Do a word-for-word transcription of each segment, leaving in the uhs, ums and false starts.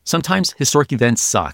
Sometimes historic events suck.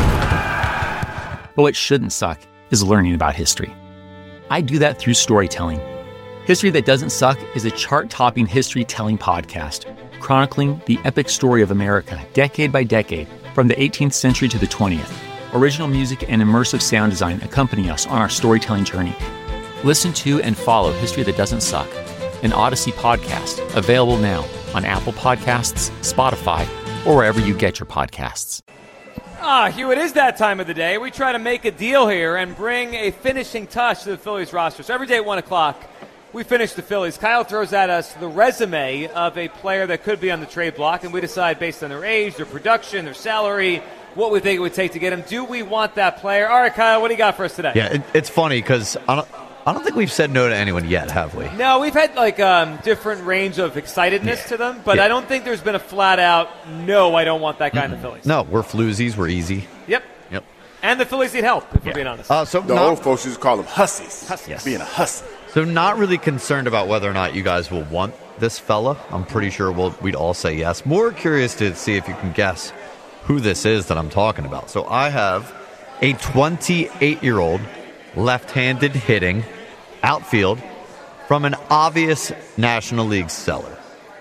But what shouldn't suck is learning about history. I do that through storytelling. History That Doesn't Suck is a chart-topping history-telling podcast, chronicling the epic story of America decade by decade, from the eighteenth century to the twentieth. Original music and immersive sound design accompany us on our storytelling journey. Listen to and follow History That Doesn't Suck, an Odyssey podcast, available now on Apple Podcasts, Spotify, or wherever you get your podcasts. Ah, Hugh, it is that time of the day. We try to make a deal here and bring a finishing touch to the Phillies roster. So every day at one o'clock, we finish the Phillies. Kyle throws at us the resume of a player that could be on the trade block, and we decide based on their age, their production, their salary, what we think it would take to get him. Do we want that player? All right, Kyle, what do you got for us today? Yeah, it, it's funny because I don't, I don't think we've said no to anyone yet, have we? No, we've had like um, different range of excitedness yeah. to them, but yeah. I don't think there's been a flat-out, no, I don't want that guy mm-hmm. in the Phillies. No, we're floozies. We're easy. Yep. Yep. And the Phillies need help, if yeah. we're being honest. Uh, so the not, old folks used to call them hussies. Hussies. Yes. Being a hussy. So not really concerned about whether or not you guys will want this fella. I'm pretty sure we'll, we'd all say yes. More curious to see if you can guess who this is that I'm talking about. So I have a twenty-eight-year-old left-handed hitting outfield from an obvious National League seller.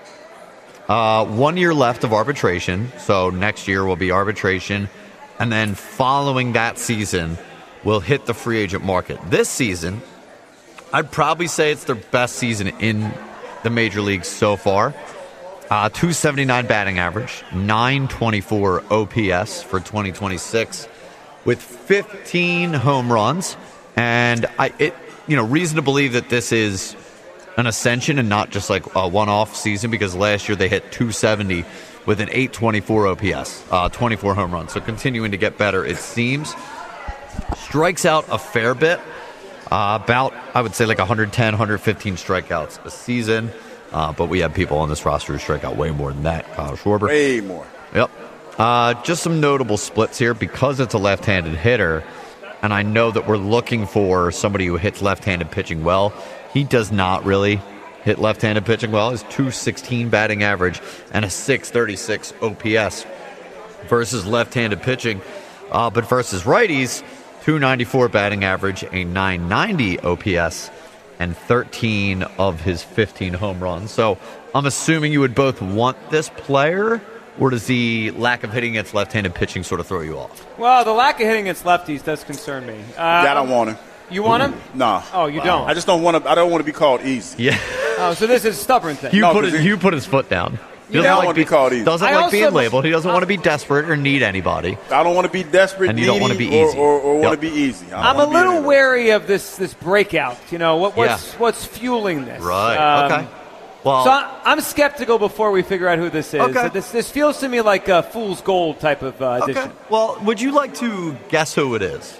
Uh, one year left of arbitration, so next year will be arbitration, and then following that season, we'll hit the free agent market. This season, I'd probably say it's their best season in the major leagues so far. Uh, two seventy-nine batting average, nine twenty-four O P S for twenty twenty-six, with fifteen home runs, and I it you know reason to believe that this is an ascension and not just like a one-off season, because last year they hit two seventy with an eight twenty-four O P S, uh, twenty-four home runs, so continuing to get better it seems. Strikes out a fair bit, uh, about I would say like one ten, one fifteen strikeouts a season. Uh, but we have people on this roster who strike out way more than that. Kyle Schwarber. Way more. Yep. Uh, just some notable splits here because it's a left-handed hitter, and I know that we're looking for somebody who hits left-handed pitching well. He does not really hit left-handed pitching well. His two sixteen batting average and a six thirty-six O P S versus left-handed pitching. Uh, but versus righties, two ninety-four batting average, a nine ninety O P S, and thirteen of his fifteen home runs. So I'm assuming you would both want this player, or does the lack of hitting against left-handed pitching sort of throw you off? Well, the lack of hitting against lefties does concern me. Uh, yeah, I don't want him. You want him? Nah. Oh, you don't? I just don't want to. I don't want to be called easy. Yeah. Oh, so this is a stubborn thing. You No, put 'cause his, he- you put his foot down. He You doesn't don't like want to be be- called easy. Doesn't I like also being must- labeled. He doesn't want to be desperate or need anybody. I don't want to be desperate, And you don't want to needy, be easy. or, or, or want Yep. to be easy. I I'm don't a wanna be little any of that. wary of this this breakout. You know, what, what's Yeah. what's fueling this? Right. Um, okay. Well, So I, I'm skeptical before we figure out who this is. Okay. This this feels to me like a fool's gold type of uh, okay. addition. Well, would you like to guess who it is?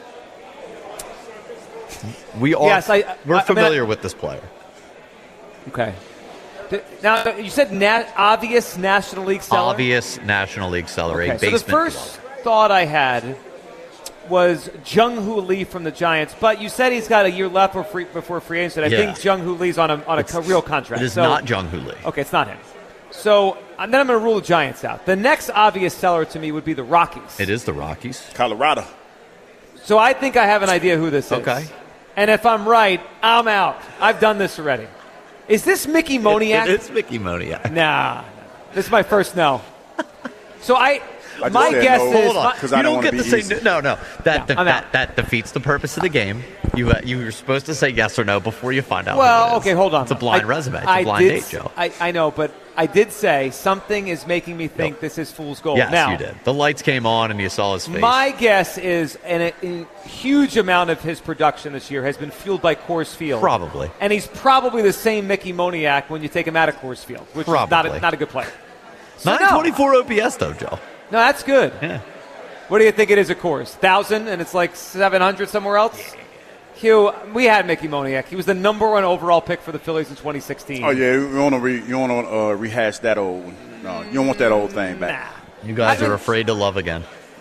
We are. Yes, I- we're I- I mean, familiar I- with this player. Okay. Th- Now you said nat- obvious National League seller. Obvious National League seller, Okay, a so basement the first dweller. thought I had was Jung-Hoo Lee from the Giants, but you said he's got a year left before free, before free agency. I Yeah. think Jung-Hoo Lee's on a on a It's- co- real contract. It is so, not Jung Hoo Lee. Okay, it's not him. So and then I'm going to rule the Giants out. The next obvious seller to me would be the Rockies. It is the Rockies. Colorado. So I think I have an idea who this is. Okay. And if I'm right, I'm out. I've done this already. Is this Mickey Moniak? It- it's Mickey Moniak. Nah, this is my first no. So I, I just my said guess no. is Hold on. my- 'Cause You I don't don't wanna get to be say easy. no. No, that No, I'm that, out. that defeats the purpose of the game. You uh, you were supposed to say yes or no before you find out. who Well, it is. okay, hold on. It's a blind I- resume. It's I a blind did date, s- Joe. I, I know, but I did say something is making me think Nope. this is fool's gold. Yes, now, you did. The lights came on and you saw his face. my guess is an, a, a huge amount of his production this year has been fueled by Coors Field. Probably. And he's probably the same Mickey Moniak when you take him out of Coors Field, which is not Probably. a, not a good player. So nine twenty-four O P S though, Joe. No, that's good. Yeah. What do you think it is at Coors? one thousand and it's like seven hundred somewhere else? Hugh, we had Mickey Moniak. He was the number one overall pick for the Phillies in twenty sixteen. Oh yeah, you want to re, you want to uh, rehash that old one. No, you don't want that old thing back. Nah. You guys I mean- are afraid to love again.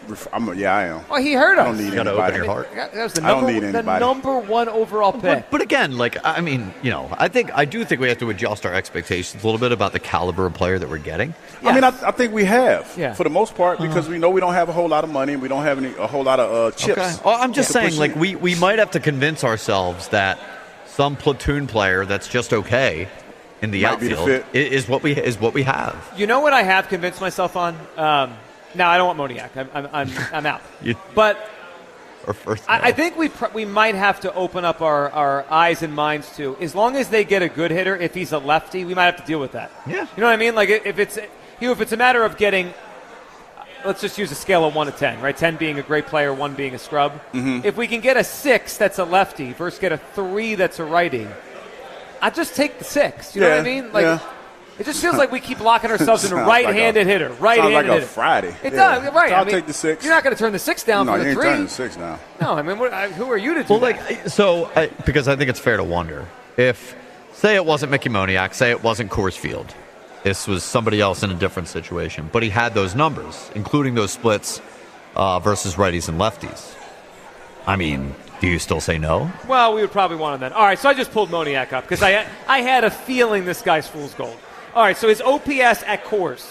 I'm, yeah, I am. Well, he hurt us. I don't need You gotta anybody. open your heart. That was the I don't number, need the anybody. number one overall pick. But, but again, like I mean, you know, I think I do think we have to adjust our expectations a little bit about the caliber of player that we're getting. I mean, I, I think we have, Yeah. for the most part, because we know we don't have a whole lot of money and we don't have any a whole lot of uh, chips. Okay. Well, I'm just to saying, push like it. we we might have to convince ourselves that some platoon player that's just okay in the Might be the outfield fit. i- is what we is what we have. You know what I have convinced myself on? Um, now, I don't want Moniak. I'm, I'm, I'm, I'm out. You- But Or first, I, I no. think we pr- we might have to open up our, our eyes and minds to, as long as they get a good hitter, if he's a lefty, we might have to deal with that. Yeah. You know what I mean? Like, if it's, you know, if it's a matter of getting, let's just use a scale of one to ten, right? ten being a great player, one being a scrub. Mm-hmm. If we can get a six that's a lefty versus get a three that's a righty, I'd just take the six. You know Yeah, what I mean? Like, yeah. it just feels like we keep locking ourselves in a Sounds like right-handed a- hitter. Right-handed sounds like a hitter. Friday. It Yeah. does, right? I'll I mean, take the six. You're not going to turn the six down No, for you the ain't three. turning the six now. No, I mean, what, I, who are you to do Well, that? like so, I, because I think it's fair to wonder if, say, it wasn't Mickey Moniak, say it wasn't Coors Field, this was somebody else in a different situation, but he had those numbers, including those splits uh, versus righties and lefties. I mean, do you still say no? Well, we would probably want him then. All right, so I just pulled Moniak up because I I had a feeling this guy's fool's gold. All right, so his O P S at Coors,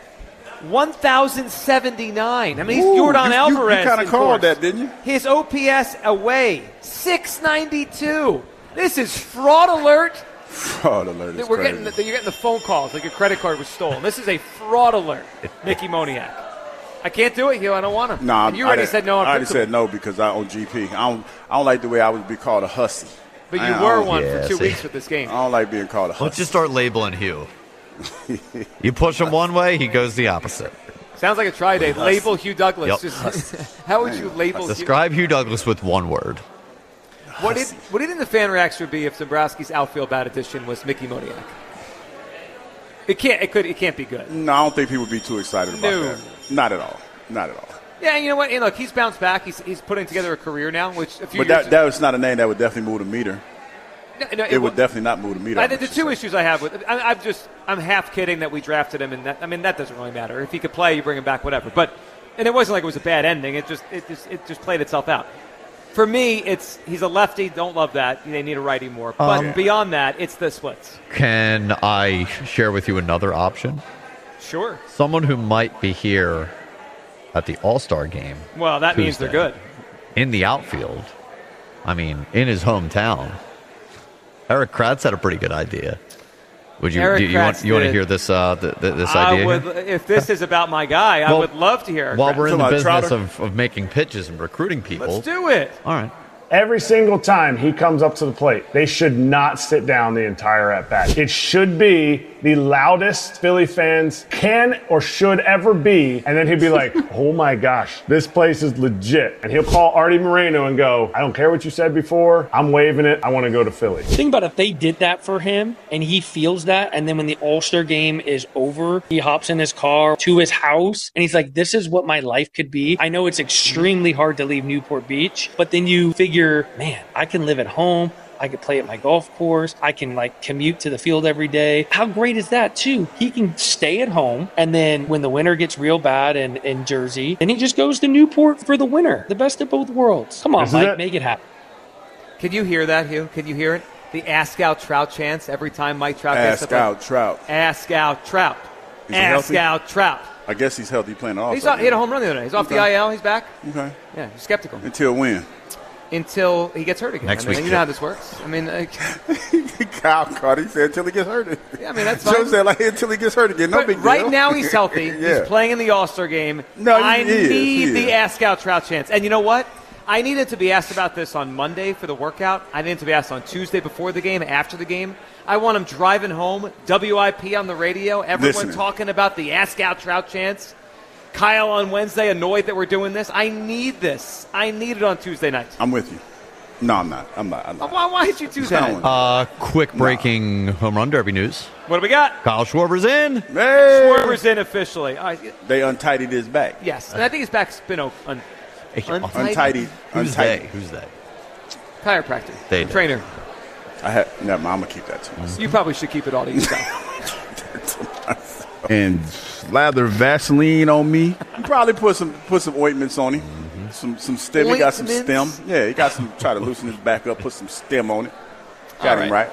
one thousand seventy-nine. I mean, he's Ooh, Jordan you- you- Alvarez. You, kind in of called Coors. that, didn't you? His O P S away, six ninety-two. This is fraud alert. Fraud alert is We're crazy. getting the, you're getting the phone calls like your credit card was stolen. This is a fraud alert, Mickey Moniak. I can't do it, Hugh. I don't want to. Nah, And you already I, said no on I already principle. said no because I own G P. I don't. I don't like the way I would be called a hussy. But I- you I were don't- one Yeah, for two see. weeks with this game. I don't like being called a hussy. Let's just start labeling Hugh. You push him one way, he goes the opposite. Sounds like a try date. Label Hugh Douglas. Yep. Just, how would you label Hugh? Describe Hugh Douglas with one word. What did what do you think the fan reaction would be if Dombrowski's outfield bat addition was Mickey Moniak? It can't. It could. It can't be good. No, I don't think people would be too excited about No. that. Not at all. Not at all. Yeah, you know what? And look, he's bounced back. He's he's putting together a career now, which a few But years. that that was not a name that would definitely move the meter. no, no, It would wa- definitely not move the meter. I I think the should two say. issues I have with I, I'm just I'm half kidding that we drafted him, and that I mean that doesn't really matter. If he could play, you bring him back, whatever. But and it wasn't like it was a bad ending. It just it just it just played itself out. For me, it's he's a lefty. Don't love that. They need a righty more. But Um, beyond that, it's the splits. Can I share with you another option? Sure. Someone who might be here at the All-Star game Well, that means they're Tuesday. good. in the outfield. I mean, in his hometown. Eric Kratz had a pretty good idea. Would you Eric do you want Kratz you want to did. hear this uh, th- th- this I idea? would, here? if this is about my guy, I Well, would love to hear. Eric While Kratz. we're in the Talking about business Trotter? of, of making pitches and recruiting people, Let's do it. all right. Every single time he comes up to the plate, they should not sit down the entire at bat. It should be the loudest Philly fans can or should ever be. And then he'd be like, oh my gosh, this place is legit. And he'll call Artie Moreno and go, I don't care what you said before. I'm waving it. I want to go to Philly. Think about if they did that for him and he feels that, and then when the All-Star game is over, he hops in his car to his house and he's like, this is what my life could be. I know it's extremely hard to leave Newport Beach, but then you figure, man, I can live at home. I could play at my golf course. I can like commute to the field every day. How great is that too? He can stay at home, and then when the winter gets real bad in, in Jersey, then he just goes to Newport for the winter. The best of both worlds. Come on, This is Mike, it. make it happen. Can you hear that, Hugh? Can you hear it? The ask out Trout chance every time Mike Trout gets Ask the plate. out Trout. Ask out Trout. Is he Ask healthy? out Trout. I guess he's healthy playing off. He's off, he hit a home run the other day. He's off the Okay. I L. He's back. Okay. Yeah, you're skeptical Until when? until he gets hurt again. Next I mean, week. you know how this works. I mean, uh, Kyle Carter said until he gets hurt. yeah, I mean that's Joe fine. said like until he gets hurt again. No But big deal. right now he's healthy. Yeah. He's playing in the All-Star game. No, he I is. need He the is. ask out Trout chance. And you know what? I needed to be asked about this on Monday for the workout. I needed to be asked on Tuesday before the game, after the game. I want him driving home, W I P on the radio, everyone Listening. talking about the ask out Trout chance. Kyle on Wednesday annoyed that we're doing this. I need this. I need it on Tuesday night. I'm with you. No, I'm not. I'm not. I'm not. Why, why did you do Telling that? Uh, quick breaking home run derby news. What do we got? Kyle Schwarber's in. Hey! Schwarber's in officially. All right. They untidied his back. Yes, and I think his back's been o- un- untidy. Untidied. Who's untidied. they? Who's they? Chiropractor. They- Trainer. I had. Never mind. I'm gonna keep that to myself. You probably should keep it all to yourself. and lather Vaseline on me. He probably put some put some ointments on him. Mm-hmm. Some some stem. He got some stem. Yeah, he got some. Try to loosen his back up. Put some stem on it. Got All him right. right.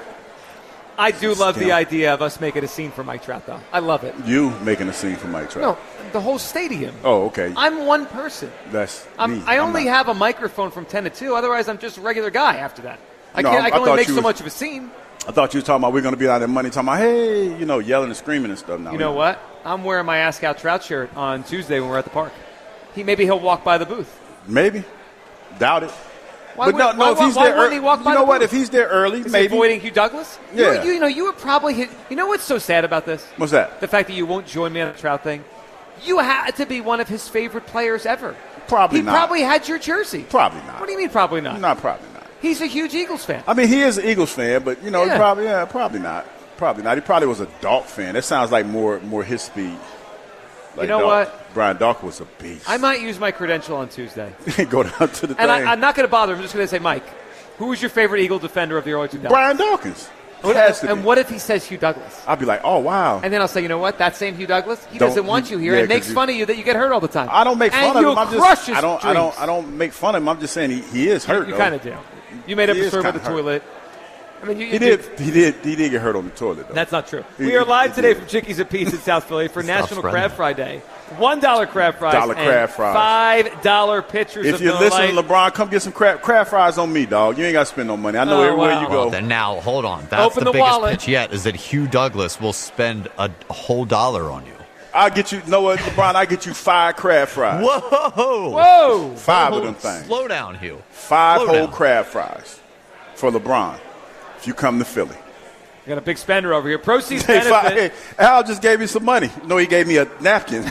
I do love Stem. the idea of us making a scene for Mike Trout, though. I love it. You making a scene for Mike Trout? No, the whole stadium. Oh, okay. I'm one person. That's I'm, me. I I'm only not. have a microphone from ten to two. Otherwise, I'm just a regular guy after that. I No, can't. I- I can I only thought make you so was- much of a scene. I thought you were talking about we're going to be out there Monday talking about, hey, you know, yelling and screaming and stuff. Now You know what? I'm wearing my Ask Out Trout shirt on Tuesday when we're at the park. He maybe he'll walk by the booth. Maybe. Doubt it. Why but no, would- no, why- if he's why there, wouldn't ear- he walk by you know the what? booth? If he's there early, Is he maybe. avoiding Hugh Douglas? You, Yeah. you, you know, you would probably hit. You know what's so sad about this? What's that? The fact that you won't join me on the Trout thing. You had to be one of his favorite players ever. Probably he not. probably had your jersey. Probably not. What do you mean probably not? Not probably not. He's a huge Eagles fan. I mean, he is an Eagles fan, but you know, Yeah. he probably yeah, probably not. Probably not. He probably was a Dalk fan. That sounds like more more his speed. Like You know Dalk. what? Brian Dalk was a beast. I might use my credential on Tuesday. go down to the And thing. I, I'm not going to bother. I'm just going to say, Mike, who was your favorite Eagle defender of the early two thousands? Brian Dawkins. What- Has to and be. what if he says Hugh Douglas? I'd be like, oh wow. And then I'll say, you know what? That same Hugh Douglas, he Don't- doesn't want you here yeah, and 'cause makes you- fun of you that you get hurt all the time. I don't make and fun of you'll him. I'm crush just his I don't I don't dreams. I don't make fun of him. I'm just saying he, he is hurt. You though. kind of do. You made up He a is story about the kinda hurt. toilet. I mean, you, you He did he did he did get hurt on the toilet though. That's not true. He- We are live he today did. from Chickies and Pete's in South Philly for National friendly. Crab Fry Day. One dollar crab fries. Dollar and crab fries. Five dollar pitchers If of you're Miller listening, Lite. LeBron, come get some crab, crab fries on me, dog. You ain't got to spend no money. I know Oh, everywhere wow. you Well, go. then now, hold on. That's Open the the biggest wallet. pitch yet, is that Hugh Douglas will spend a whole dollar on you. I'll get you, know what, LeBron, I'll get you five crab fries. Whoa! Whoa! Five Hold- of them things. Slow down, Hugh. Five Slow whole down. crab fries for LeBron if you come to Philly. Got a big spender over here. Proceeds Hey, benefit. five, hey, Al just gave me some money. No, he gave me a napkin.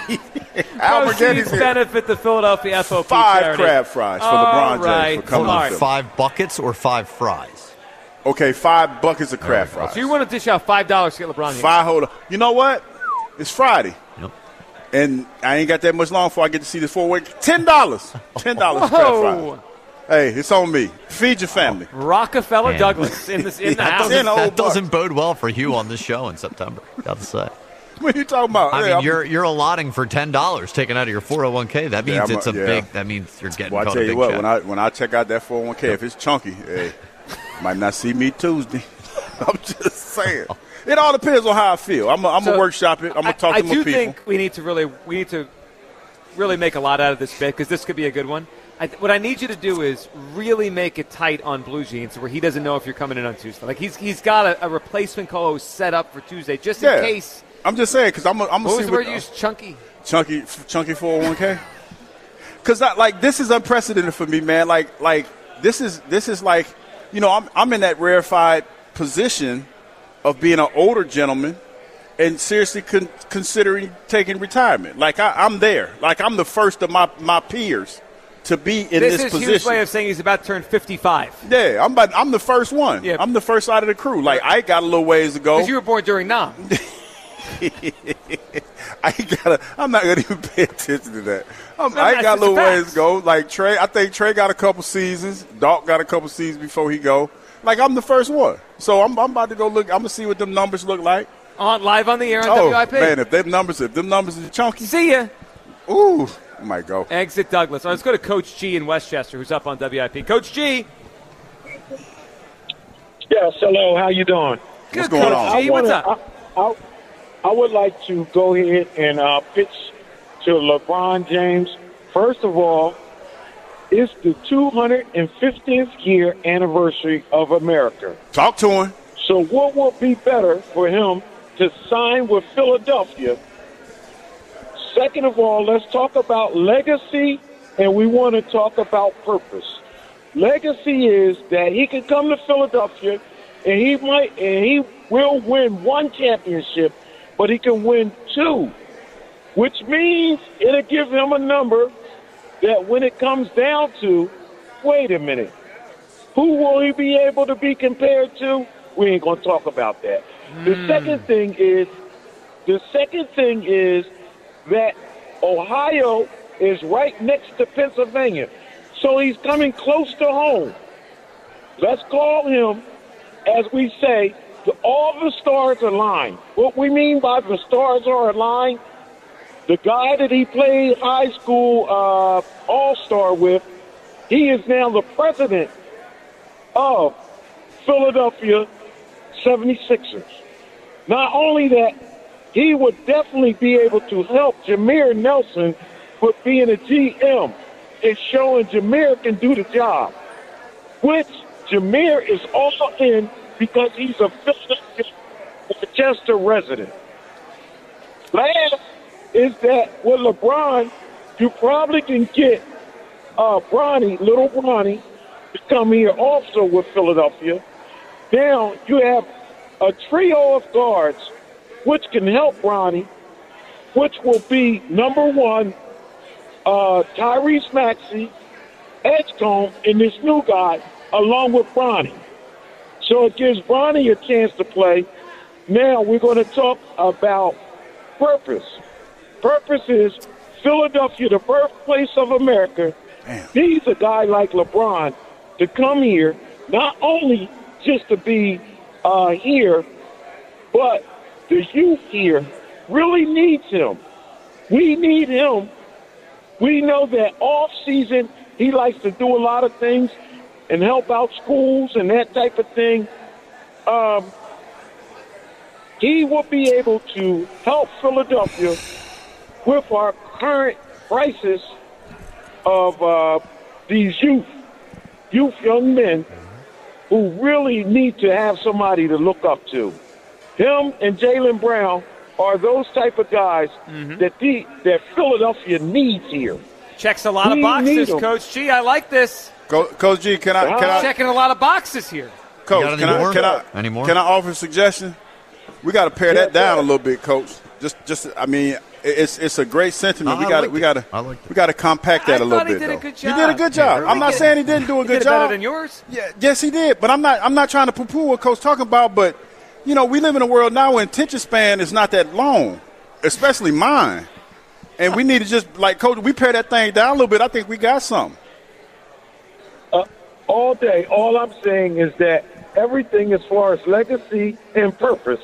Al Proceeds Borghetti's here. benefit the Philadelphia F O P Five charity. crab fries for All LeBron right. James for coming All to right. Philly. Five buckets or five fries? Okay, five buckets of crab fries. So you want to dish out five dollars to get LeBron here? Five whole. You know what? It's Friday. Yep. And I ain't got that much long before I get to see this four week. Ten dollars. Ten dollars crab Whoa! fries. Hey, it's on me. Feed your family. Rockefeller Man. Douglas in this in the Yeah, house. ten old That doesn't bucks. bode well for Hugh on this show in September. Got to say. What are you talking about? I Hey, mean, I'm- you're you're allotting for ten dollars taken out of your four hundred one k. That means Yeah, I'm a- it's a yeah. big. That means you're getting Well, I caught tell a big you what, check. when I when I check out that four oh one k, if it's chunky, hey, might not see me Tuesday. I'm just saying. It all depends on how I feel. I'm gonna So, workshop it. I'm gonna talk I, to I my do people. think we need to really we need to really make a lot out of this bit because this could be a good one. I th- what I need you to do is really make it tight on Blue Jeans where he doesn't know if you're coming in on Tuesday. Like he's he's got a, a replacement co-host set up for Tuesday just in Yeah. case. I'm just saying because I'm gonna I'm What gonna was see the what word you used? Chunky. chunky chunky four oh one k. Because like this is unprecedented for me, man. Like like this is this is like you know I'm I'm in that rarefied position of being an older gentleman and seriously con- considering taking retirement. Like I, I'm there. Like I'm the first of my, my peers to be in This, this, is Hugh's position. way of saying he's about to turn fifty-five. Yeah, I'm about, I'm the first one. Yeah. I'm the first out of the crew. Like I got a little ways to go. Because you were born during Nam. I ain't gotta. I'm not gonna even pay attention to that. I'm, No, I ain't that's got a little just ways facts. to go. Like Trey, I think Trey got a couple seasons. Doc got a couple seasons before he go. Like I'm the first one, so I'm, I'm about to go look. I'm gonna see what them numbers look like. On live on the air on Oh W I P. man, if them numbers, if them numbers are chunky, See ya. ooh, I might go. Exit Douglas. All right, let's go to Coach G in Westchester, who's up on W I P. Coach G. Yes, hello. How you doing? What's Good, going Coach on? G, what's up? I, I, I would like to go ahead and uh, pitch to LeBron James. First of all, it's the two hundred fifteenth year anniversary of America. Talk to him. So what would be better for him to sign with Philadelphia? Second of all, let's talk about legacy, and we want to talk about purpose. Legacy is that he can come to Philadelphia, and he might, and he will win one championship, but he can win two, which means it'll give him a number that when it comes down to, wait a minute, who will he be able to be compared to? We ain't going to talk about that. The second thing is, the second thing is that Ohio is right next to Pennsylvania. So he's coming close to home. Let's call him, as we say, all the stars aligned. What we mean by the stars are aligned, the guy that he played high school uh, all-star with, he is now the president of Philadelphia seventy-sixers. Not only that, he would definitely be able to help Jameer Nelson with being a G M and showing Jameer can do the job, which Jameer is also in because he's a Philadelphia Chester resident. Last is that with LeBron, you probably can get uh, Bronny, little Bronny, to come here also with Philadelphia. Now you have a trio of guards which can help Bronny, which will be number one, uh, Tyrese Maxey, Edgecombe, and this new guy, along with Bronny. So it gives Bronny a chance to play. Now we're going to talk about purpose. Purpose is Philadelphia, the birthplace of America. Damn. Needs a guy like LeBron to come here, not only just to be uh, here, but the youth here really needs him. We need him. We know that off season he likes to do a lot of things and help out schools and that type of thing. Um, he will be able to help Philadelphia with our current crisis of uh, these youth, youth young men who really need to have somebody to look up to. Him and Jaylen Brown are those type of guys mm-hmm. that the, that Philadelphia needs here. Checks a lot we of boxes, Coach G. I like this. Co- Coach G, can I? Can I checking a lot of boxes here. Coach, can I, can I? Anymore? Can I offer a suggestion? We got to pare yeah, that down yeah. a little bit, Coach. Just, just. I mean, it's it's a great sentiment. No, we got like we got to like we got to compact that I a little thought he bit. Did though. a good job. He did a good job. Yeah, I'm not did. saying he didn't do a he good did job. Better than yours? Yeah, yes, he did. But I'm not. I'm not trying to poo-poo what Coach talking about. But you know, we live in a world now where attention span is not that long, especially mine. And we need to just, like, Coach, we pare that thing down a little bit. I think we got something. Uh, all day, all I'm saying is that everything as far as legacy and purpose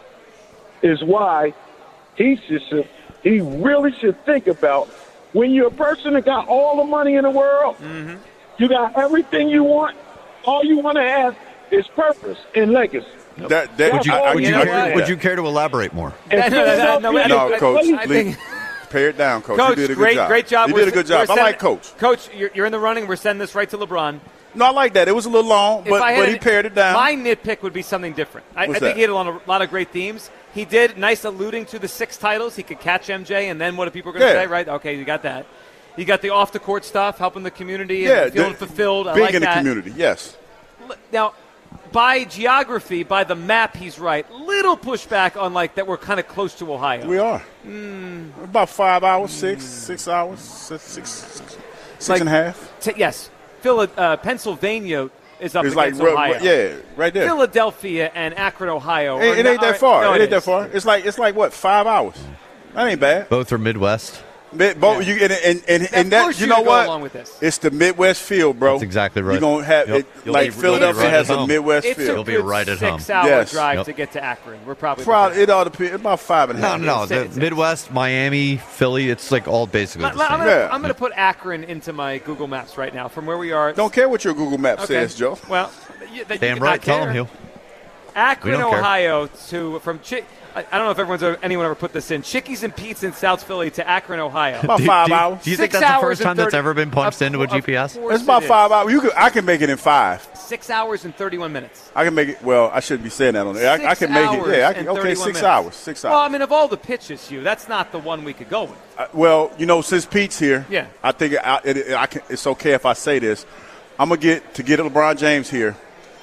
is why he should, he really should think about when you're a person that got all the money in the world, mm-hmm. you got everything you want, all you want to have is purpose and legacy. That, that, would, you, I, would, you I, care, I, would you care to elaborate more? No, no, no, no, no, Coach. I think, pare it down, Coach. Coach, you did a good great, job. great job. You we're did a good job. Sending, I like Coach. Coach, you're, you're in the running. We're sending this right to LeBron. No, I like that. It was a little long, but, but he pared it down. My nitpick would be something different. I, I think that? he had a lot, of, a lot of great themes. He did nice alluding to the six titles. He could catch M J, and then what are people going to yeah. say, right? Okay, you got that. You got the off-the-court stuff, helping the community yeah, and feeling the, fulfilled. I big like in that. the community, yes. Now, by geography, by the map, he's right. Little pushback on, like, that we're kind of close to Ohio. We are. Mm. About five hours, six, mm. six hours, six, six, six, six like, and a half. T- yes. Phil- uh, Pennsylvania is up it's against like, Ohio. Yeah, right there. Philadelphia and Akron, Ohio. It, it ain't that far. No, it it ain't that is. far. It's like, it's like what, five hours? That ain't bad. Both are Midwest. Mid, both, yeah. you, and and, and, and that, you know what? Along with this. It's the Midwest feel, bro. That's exactly right. You're going to have You'll, it, you'll like be, Philadelphia right has a home. Midwest it's feel. a You'll be good right at home. six-hour Yes. drive Yep. to get to Akron. We're probably Probably, it ought to be about five and a No, half. no, no. Say The it's- Midwest, Miami, Philly, it's like all basically I'm the same. going Yeah. I'm to put Akron into my Google Maps right now from where we are. Don't care what your Google Map okay. says, Joe. Well, you, that Damn you right. Tell care. him, Hugh. Akron, We don't care. Ohio to from Chi- I, I don't know if everyone's ever, anyone ever put this in. Chickies and Pete's in South Philly to Akron, Ohio. About Do- five do you- hours. Do you Six think that's the hours first and time that's thirty ever been punched of into a cour- G P S? of course It's about it is. five hours. You could, I can make it in five. Six hours and thirty-one minutes. I can make it. Well, I shouldn't be saying that on there. I, I Six can make hours it. Yeah, I and can, okay, thirty-one six minutes. hours. Six Well, I hours. mean, of all the pitches, you that's not the one we could go with. Uh, well, you know, since Pete's here, Yeah. I think I, it, it, I can, it's okay if I say this. I'm gonna get to get LeBron James here.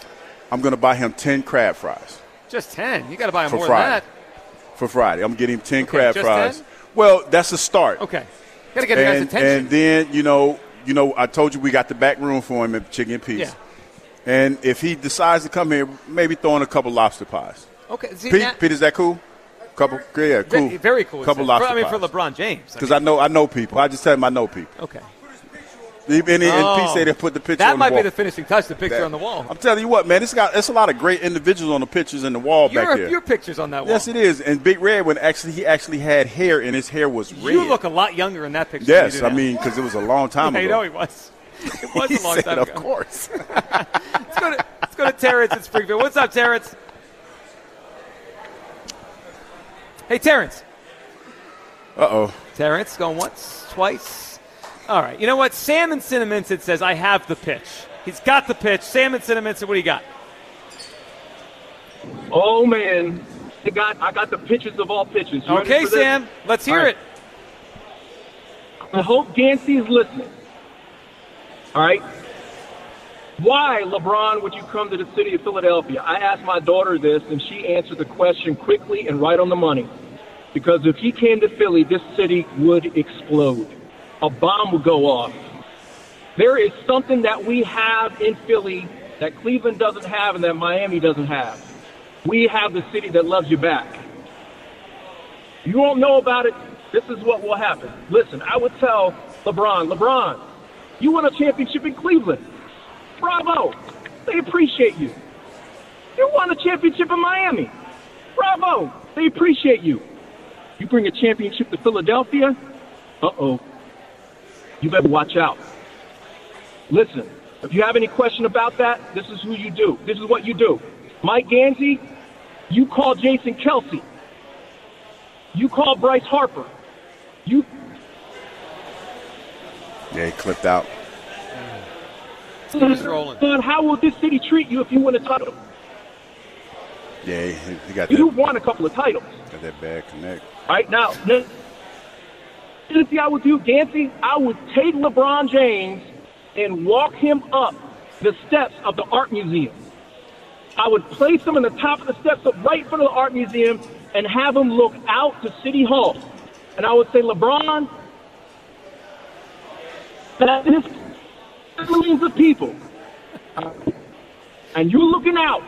I'm gonna buy him ten crab fries Just ten. You got to buy him For more Friday. than that. for Friday. I'm gonna get him ten Okay, crab just fries. ten? Well, that's a start. Okay. Got to get the guy's And, attention. and then you know, you know, I told you we got the back room for him at Chicken and Pete's. Yeah. And if he decides to come here, maybe throw in a couple lobster pies. Okay. See, Pete, now- Pete, is that cool? Couple, yeah, cool. Very, very cool. Couple For- lobster I mean, pies. for LeBron James. I Because mean, I know, I know people. I just tell him I know people. Okay. And, and Oh. Pete said they put the picture That on might the wall. be the finishing touch, the picture That- on the wall. I'm telling you what, man, it's got it's a lot of great individuals on the pictures in the wall Your, back there. your picture's on that wall. Yes, it is. And Big Red, when actually he actually had hair and his hair was red. You look a lot younger in that picture. than you Yes, do I now. mean, because it was a long time Yeah, ago. you know he was. It was He a long said, time of ago. course. Let's go to let's go to Terrence in Springfield. What's up, Terrence? Hey, Terrence. Uh-oh. Terrence going once, twice. All right. You know what? Sam in Cinnaminson says, I have the pitch. He's got the pitch. Sam in Cinnaminson, what do you got? Oh man, I got I got the pitches of all pitches. You ready Okay, for this? Sam. Let's hear All right. it. I hope Gansey is listening. All right. Why, LeBron, would you come to the city of Philadelphia? I asked my daughter this, and she answered the question quickly and right on the money. Because if he came to Philly, this city would explode. A bomb would go off. There is something that we have in Philly that Cleveland doesn't have and that Miami doesn't have. We have the city that loves you back. You won't know about it. This is what will happen. Listen, I would tell LeBron, LeBron, you won a championship in Cleveland. Bravo. They appreciate you. You won a championship in Miami. Bravo. They appreciate you. You bring a championship to Philadelphia, uh-oh. You better watch out. Listen, if you have any question about that, this is who you do. This is what you do. Mike Gansey, you call Jason Kelsey. You call Bryce Harper. You Yeah, he clipped out. He's rolling. Son, how will this city treat you if you win a title? Yeah, he, he got You that, won a couple of titles. got that bad connect. Right now, this see, I would do, Gansey, I would take LeBron James and walk him up the steps of the art museum. I would place him in the top of the steps up right in front of the art museum and have him look out to City Hall. And I would say, LeBron, that is millions of people. And you're looking out.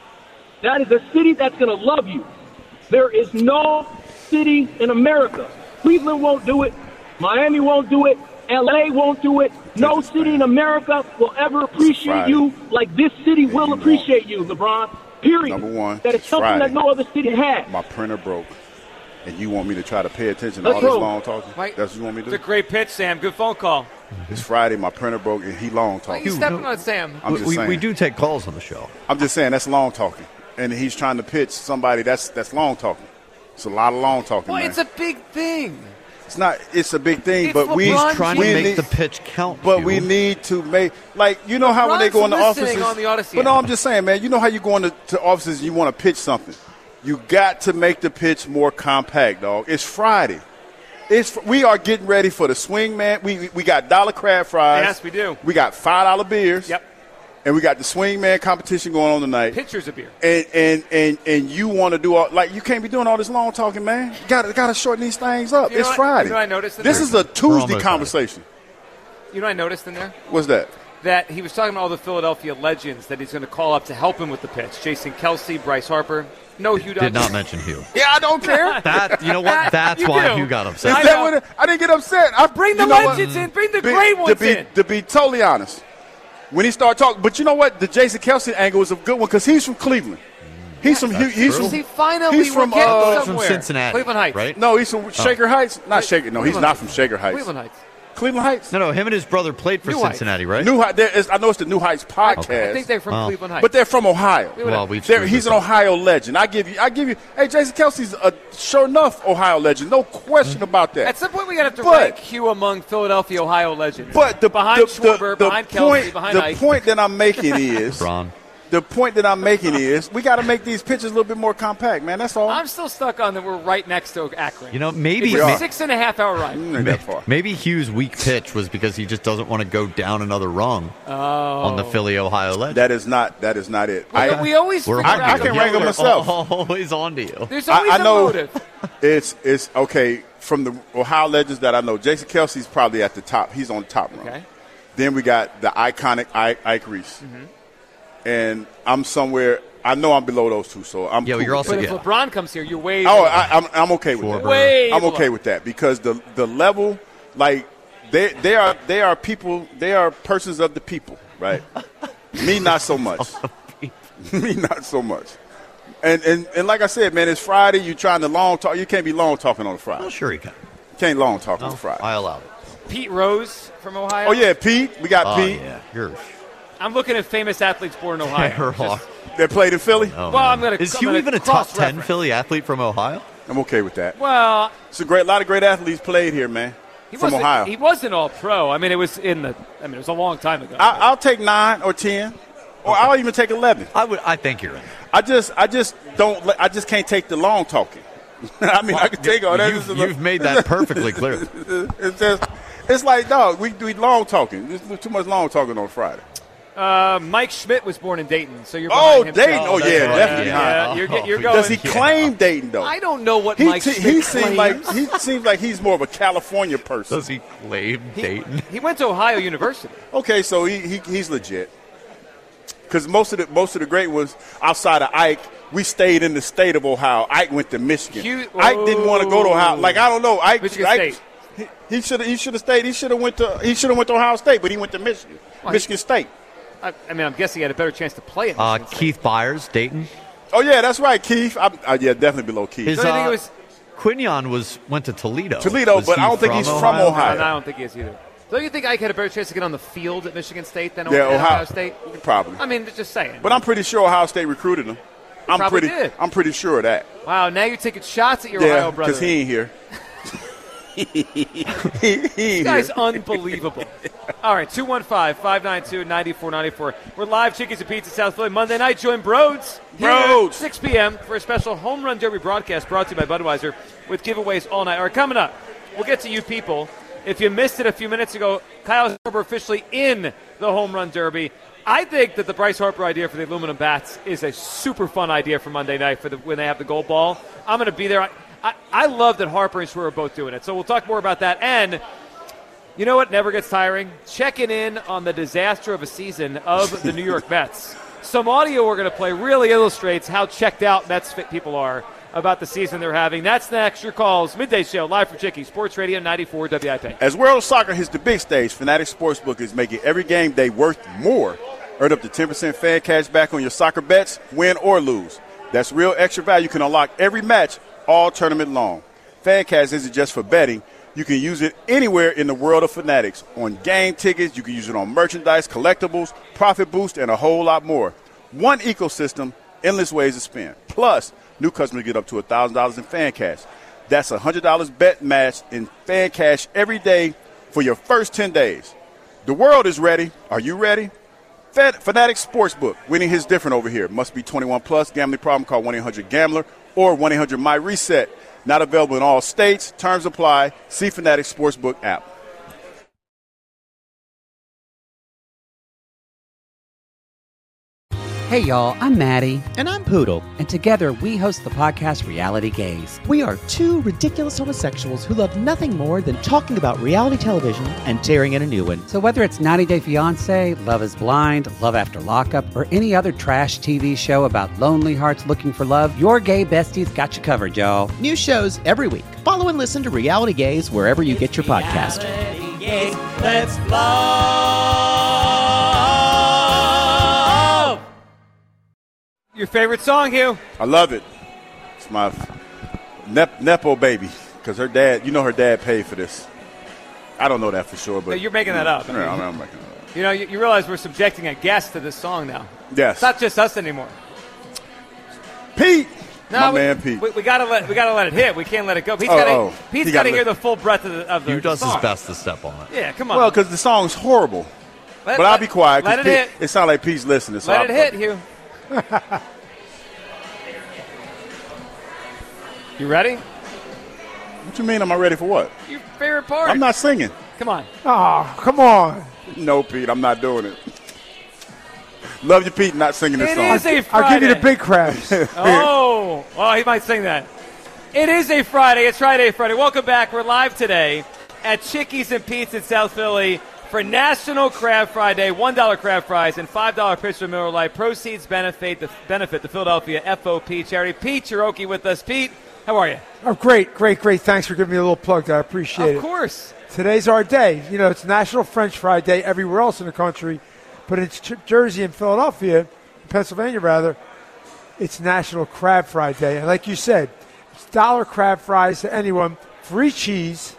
That is a city that's going to love you. There is no city in America. Cleveland won't do it. Miami won't do it. L A won't do it. No city in America will ever appreciate Friday. you like this city will appreciate you, LeBron. Period. Number one, That is it's something Friday. that no other city has. My printer broke. And you want me to try to pay attention to Let's all this roll. long talking? Mike, That's what you want me to It's a do? great pitch, Sam. Good phone call. It's Friday. My printer broke, and he long Why are talking. you stepping on Sam? I'm just we, saying. we do take calls on the show. I'm just saying that's long talking, and he's trying to pitch somebody that's that's long talking. It's a lot of long talking, Well, man. it's a big thing. It's not. It's a big thing, It's but we LeBron Trying to we make need, the pitch count. But Hugh. we need to make like you know how when they go in the LeBron's listening offices. on the Odyssey but no, app. I'm just saying, man. You know how you go into to offices and you want to pitch something. You got to make the pitch more compact, dog. It's Friday. It's we are getting ready for the swing, man. We we got dollar crab fries. Yes, we do. We got five dollar beers. Yep. And we got the swing man competition going on tonight. Pitchers of beer. And and and and you want to do all like you can't be doing all this long talking, man. You got to got to shorten these things up. You know it's what- Friday. you know what I noticed in this there? is a Tuesday almost conversation. You know what I noticed in there? What's that? That he was talking about all the Philadelphia legends that he's going to call up to help him with the pitch. Jason Kelsey, Bryce Harper. No Hugh Did Dodson. not mention Hugh. Yeah, I don't care. That you know what? That's You why do. Hugh got Is upset. I that know. what it- I didn't get upset. I Bring the you know what? legends in. Bring the Be- great to ones be, in. To be totally honest, when he started talking, but you know what? The Jason Kelsey angle is a good one because he's from Cleveland. He's from. That's He's true. from. See, finally, He's from, we're getting uh, From somewhere. Cincinnati, Cleveland Heights. right? No, he's from Shaker Heights. Not Shaker. No, he's Cleveland not Heights. from Shaker Heights. Cleveland Heights. Cleveland Heights. No, no. Him and his brother played for New Heights. Cincinnati, right? New Heights. There is, I know it's the New Heights podcast. I think they're from Well, Cleveland Heights. But they're from Ohio. Well, we've They're- screwed he's this an up. Ohio legend. I give you. I give you. Hey, Jason Kelsey's a sure enough Ohio legend. No question about that. At some point, we got to have to But- rank Hugh among Philadelphia, Ohio legends. But the behind the, Schwarber, the, the behind point, Kelsey, behind the Ike. point that I'm making is Ron. the point that I'm making is we got to make these pitches a little bit more compact, man. That's all. I'm still stuck on that we're right next to Akron. You know, maybe it's a are. six and a half hour ride. Mm, ain't that far. maybe Hugh's weak pitch was because he just doesn't want to go down another rung Oh. on the Philly Ohio legend. That is not. That is not it. I, I, we always We're figure on I out to can you. rank him We're myself. Always on to you. There's I- always I a know- motive. it's it's okay from the Ohio legends that I know. Jason Kelsey's probably at the top. He's on the top run. Okay. Then we got the iconic Ike, Ike Reese, Mm-hmm. and I'm somewhere. I know I'm below those two, so I'm. Yeah, cool but you're with also But that. if LeBron comes here, you're way. Oh, I, I'm I'm okay with Schwarber. that. Way I'm below. okay with that because the the level, like they they are they are people. They are persons of the people, right? Me, not so much. Me, not so much. And, and and like I said, man, it's Friday. You're trying to long talk. You can't be long talking on a Friday. Well, sure you can. You can't long talk No, on a Friday. I allow it. Pete Rose from Ohio. Oh yeah, Pete. We got Oh, Pete. yeah. You're I'm looking at famous athletes born in Ohio. Just- That played in Philly. Oh, well, I'm man. going to. Is Hugh even a top ten Philly athlete from Ohio? I'm okay with that. Well, It's a great, lot of great athletes played here, man. he From wasn't, Ohio. He wasn't all pro. I mean, it was in the. I mean, it was a long time ago. I, I'll take nine or ten, or I'll even take eleven. I would. I think you're in. I just, I just don't. let- I just can't take the long talking. I mean, I can take all that. You've, you've made that perfectly clear. It's just, it's like, dog. We do long talking. There's too much long talking on Friday. Uh, Mike Schmidt was born in Dayton, so you're Oh, behind him. Dayton. too. Oh, yeah, Yeah, definitely. yeah, you're, get- you're going. Does he claim Dayton though? I don't know what He, Mike t- Schmidt he seems claims. like he seems like he's more of a California person. Does he claim Dayton? He went to Ohio University. Okay, so he, he he's legit. Because most of the most of the great ones outside of Ike, we stayed in the state of Ohio. Ike went to Michigan. Hugh- Ike didn't want to go to Ohio. Like I don't know, Ike. Michigan Ike State. he should he should have stayed. He should have went to he should have went to Ohio State, but he went to Michigan. Well, he- Michigan State. I, I mean, I'm guessing he had a better chance to play it. Uh, Keith Byers, Dayton. Oh yeah, that's right, Keith. I, I, yeah, definitely below Keith. His, Don't you think uh, it was Quinion was went to Toledo. Toledo, Was but he I don't think he's from Ohio. No, I don't think he is either. Don't you think Ike had a better chance to get on the field at Michigan State than Yeah, at Ohio, Ohio- State? Probably. I mean, just saying. But I'm pretty sure Ohio State recruited him. I'm Probably pretty. did. I'm pretty sure of that. Wow, now you're taking shots at your Yeah, Ohio brother. because he ain't here. he, he ain't This guy's here. unbelievable. All right, two one five, five nine two, nine four nine four. We're live, Chickies and Pizza, South Philly. Monday night, join Broads. here at Broads. six p.m. for a special Home Run Derby broadcast brought to you by Budweiser with giveaways all night. All right, coming up, we'll get to you people. If you missed it a few minutes ago, Kyle Harper officially in the Home Run Derby. I think that the Bryce Harper idea for the aluminum bats is a super fun idea for Monday night for the, when they have the gold ball. I'm going to be there. I, I, I love that Harper and Schwarber are both doing it. So we'll talk more about that. And you know what never gets tiring? Checking in on the disaster of a season of the New York Mets. Some audio we're going to play really illustrates how checked out Mets fit people are about the season they're having. That's next. Your calls. Midday Show, live for Chickie, Sports Radio ninety-four W I P. As World Soccer hits the big stage, Fanatics Sportsbook is making every game day worth more. Earn up to ten percent fan cash back on your soccer bets, win or lose. That's real extra value you can unlock every match, all tournament long. Fan cash isn't just for betting. You can use it anywhere in the world of Fanatics. On game tickets, you can use it on merchandise, collectibles, profit boost, and a whole lot more. One ecosystem, endless ways to spend. Plus, new customers get up to one thousand dollars in fan cash. That's a one hundred dollars bet match in fan cash every day for your first ten days. The world is ready. Are you ready? Fanatics Sportsbook. Winning is different over here. Must be twenty-one plus. Gambling problem? Call one eight hundred gambler or one eight hundred my reset. Not available in all states. Terms apply. See Fanatics Sportsbook app. Hey y'all, I'm Maddie. And I'm Poodle. And together we host the podcast Reality Gaze. We are two ridiculous homosexuals who love nothing more than talking about reality television and tearing in a new one. So whether it's ninety day fiancé, Love is Blind, Love After Lockup, or any other trash T V show about lonely hearts looking for love, your gay besties got you covered, y'all. New shows every week. Follow and listen to Reality Gaze wherever you get your podcast. Gaze, let's love. Your favorite song, Hugh? I love it. It's my Nep- Nepo baby because her dad, you know her dad paid for this. I don't know that for sure, but. No, you're making that up. Yeah, I mean, I'm making that up. You know, you, you realize we're subjecting a guest to this song now. Yes. It's not just us anymore. Pete! No, my we, man Pete. We, we gotta let we gotta let it hit. We can't let it go. Pete's Oh, gotta oh. Pete's He gotta gotta hear let- the full breadth of the, of the Hugh does song. his best to step on it. Yeah, come on. Well, because the song's horrible. Let- but I'll let- be quiet. 'cause Let it Pete, hit. It sounds like Pete's listening. So Let I'll- it hit, Hugh. You ready? What you mean? Am I ready for what? Your favorite part. I'm not singing. Come on. Oh, come on. No, Pete, I'm not doing it. Love you, Pete, not singing this It song. is a Friday. I'll give you the big crabs. Oh, well, he might sing that. It is a Friday. It's Friday, Friday. Welcome back. We're live today at Chickies and Pete's in South Philly for National Crab Friday. one dollar crab fries and five dollar pitcher of Miller Lite. Proceeds benefit the, benefit the Philadelphia F O P charity. Pete Cherokee with us. Pete, how are you? Oh, great, great, great. Thanks for giving me a little plug there. I appreciate it. Of course. Today's our day. You know, it's National French Fry Day everywhere else in the country, but in Ch- Jersey and Philadelphia, Pennsylvania rather, it's National Crab Fry Day. And like you said, it's dollar crab fries to anyone, free cheese.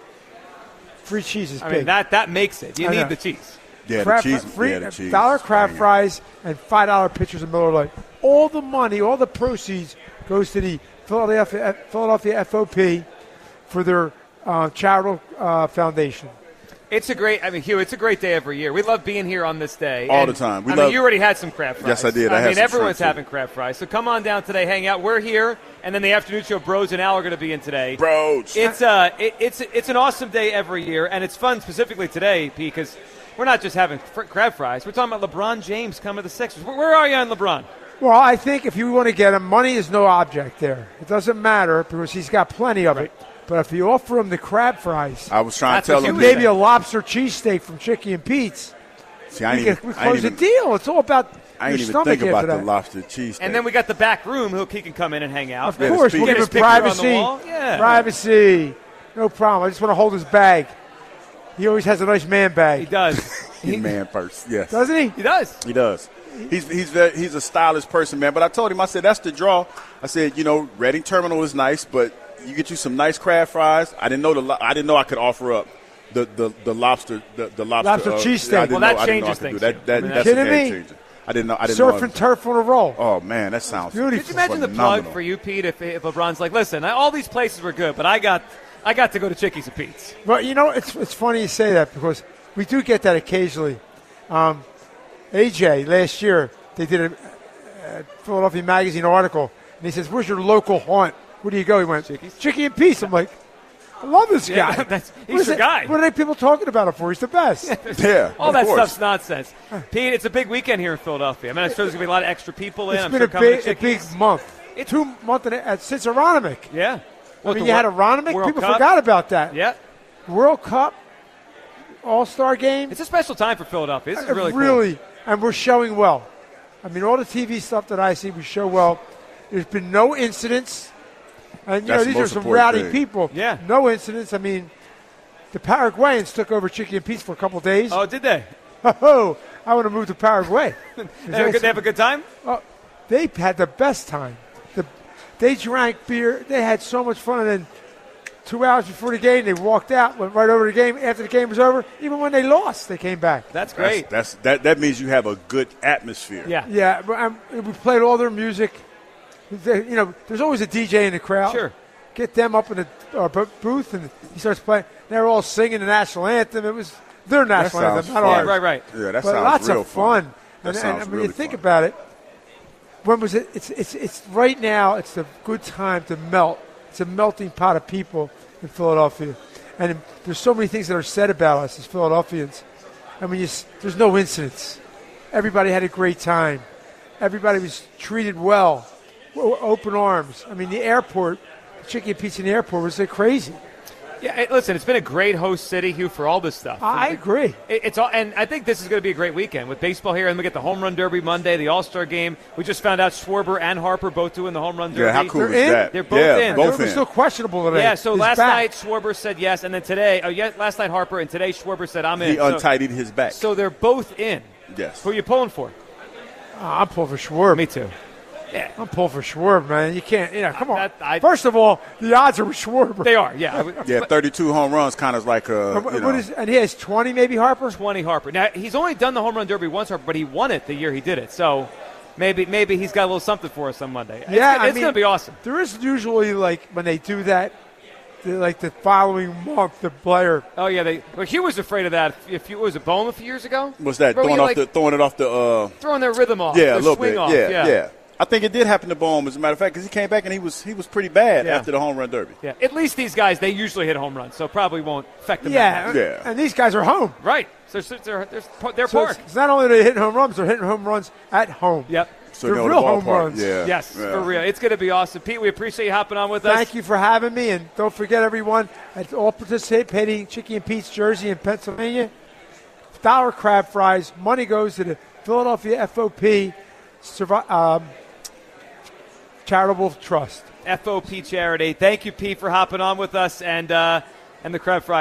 Free cheese is I big. mean, that, that makes it. You I need know. the cheese. Yeah, crab the cheese. fri- free, yeah, the cheese. dollar crab Bang it. fries and five dollar pitchers of Miller Lite. All the money, all the proceeds goes to the Philadelphia Philadelphia F O P for their uh, charitable uh, foundation. It's a great, I mean, Hugh, it's a great day every year. We love being here on this day. All And, the time. We I love- mean, you already had some crab fries. Yes, I did. I I had mean, some everyone's shrimp, too. having crab fries. So come on down today, hang out. We're here, and then the afternoon show, Bros and Al are going to be in today. Bros. It's uh, it, it's it's an awesome day every year, and it's fun specifically today because we're not just having fr- crab fries. We're talking about LeBron James coming to the Sixers. Where, where are you on LeBron? Well, I think if you want to get him, money is no object there. It doesn't matter because he's got plenty of it. But if you offer him the crab fries, I was trying That's to tell what him you maybe said. a lobster cheesesteak from Chicky and Pete's, See, I we, ain't can, even, we I ain't close the even, deal. It's all about I your ain't even stomach think after about that. the lobster cheese. And then we got the back room. Who he can come in and hang out. Of Yeah, course, the we'll Get give his him picture on the privacy. wall. Yeah. Privacy. No problem. I just want to hold his bag. He always has a nice man He bag. does. He man first. Yes. Doesn't he? He does. He does. He's he's very, he's a stylish person, man. But I told him, I said, that's the draw. I said, you know, Reading Terminal is nice, but you get you some nice crab fries. I didn't know the lo- I didn't know I could offer up the the, the lobster the, the lobster, Lobster uh, cheesesteak. I didn't Well, know- that I didn't know I changes could do things, that. too. that I mean, that's a kidding game me? changer. I didn't know. I didn't Surf know. and turf on a roll. Oh man, that sounds Beautiful. Could you imagine the phenomenal. plug for you, Pete, if, if LeBron's like, listen, I- all these places were good, but I got I got to go to Chickies and Pete's. Well, you know, it's it's funny you say that because we do get that occasionally. Um, A J, last year, they did a, a Philadelphia Magazine article, and he says, where's your local haunt? Where do you go? He went, Chickies? Chicky and Pete's. I'm like, I love this Yeah, guy. that's- he's What is your it- guy. What are they people talking about him for? He's the best. Yeah, All of that course. stuff's nonsense. Pete, it's a big weekend here in Philadelphia. I mean, I'm sure there's going to be a lot of extra people in. It's I'm been sure a coming big, to a big Chickies. month. It's- Two month and a, since Aronimick. Yeah. I mean, the you had Wor- Aronimick. World People Cup. forgot about that. Yeah. World Cup, All-Star game. It's a special time for Philadelphia. This is Uh, really cool. really, and we're showing well. I mean, all the T V stuff that I see, we show well. There's been no incidents, and you That's know the these are most some important rowdy thing. people. Yeah. no incidents. I mean, the Paraguayans took over Chicky and Pete's for a couple of days. Oh, did they? Oh, I want to move to Paraguay. They have, a good, they have a good time? Oh, they had the best time. The, they drank beer. They had so much fun. And then two hours before the game, they walked out, went right over the game. After the game was over, even when they lost, they came back. That's That's, great. that's that. That means you have a good atmosphere. Yeah. Yeah, but, um, we played all their music. They- you know, there's always a D J in the crowd. Sure. Get them up in the uh, bu- booth, and he starts playing. They're all singing the national anthem. It was their national sounds anthem, not fun. ours. Right, right. Yeah, that But sounds lots real of fun. That And, and sounds when really you think fun. about it, when was it? It's it's it's right now. It's a good time to melt. It's a melting pot of people in Philadelphia, and there's so many things that are said about us as Philadelphians. I mean, you, s- there's no incidents. Everybody had a great time. Everybody was treated well. W- Open arms. I mean, the airport, Chicky and Pete's in the airport was like crazy. Yeah, hey, listen, it's been a great host city, Hugh, for all this stuff. I agree. It- It's all, and I think this is going to be a great weekend with baseball here, and we get the home run derby Monday, the All Star game. We just found out Schwarber and Harper both doing the home run derby. Yeah, how cool They're is in? that? They're both yeah, in. both They're in. still questionable today. Yeah, so His last back. night Schwarber said yes, and then today, oh yeah, last night Harper, and today Schwarber said I'm in. He So- untidied his back. So they're both in. yes. Who are you pulling for? Oh, I'm pulling for Schwarber. Me too. Yeah, I'm pulling for Schwarber, man. You can't, you know, come on. That- I- First of all, the odds are with Schwarber. they are. Yeah, I would- Yeah, thirty-two home runs, kind of like a. And You what know, is- and he has twenty, maybe, Harper? twenty Harper. Now he's only done the home run derby once, Harper, but he won it the year he did it. So maybe maybe he's got a little something for us on Monday. It's, Yeah, gonna- I it's mean- going to be awesome. There is usually, like, when they do that, the, like the following month, the player. Oh yeah, they. Well, Hugh was afraid of that. If you was it Bowman a few years ago? what's that? Bro, Throwing you, off like, the throwing it off the. Uh, throwing their rhythm off. yeah, their a little swing bit. Off. Yeah, yeah, I think it did happen to Bohm, as a matter of fact, because he came back and he was he was pretty bad Yeah. after the home run derby. Yeah. At least these guys, they usually hit home runs, so probably won't affect them. Yeah, that much. Yeah. and these guys are home. Right. So so they're they're, they're So park. it's, it's not only are they hitting home runs, they're hitting home runs at home. Yep. So They're you know the real home ballpark. runs. Yeah. Yes, Yeah. for real. It's going to be awesome. Pete, we appreciate you hopping on with us. Thank you for having me, and don't forget, everyone, at all participating Chicky and Pete's Jersey in Pennsylvania, dollar crab fries. Money goes to the Philadelphia F O P Survi- um, Charitable Trust. F O P Charity. Thank you, Pete, for hopping on with us, and uh, and the crab fries.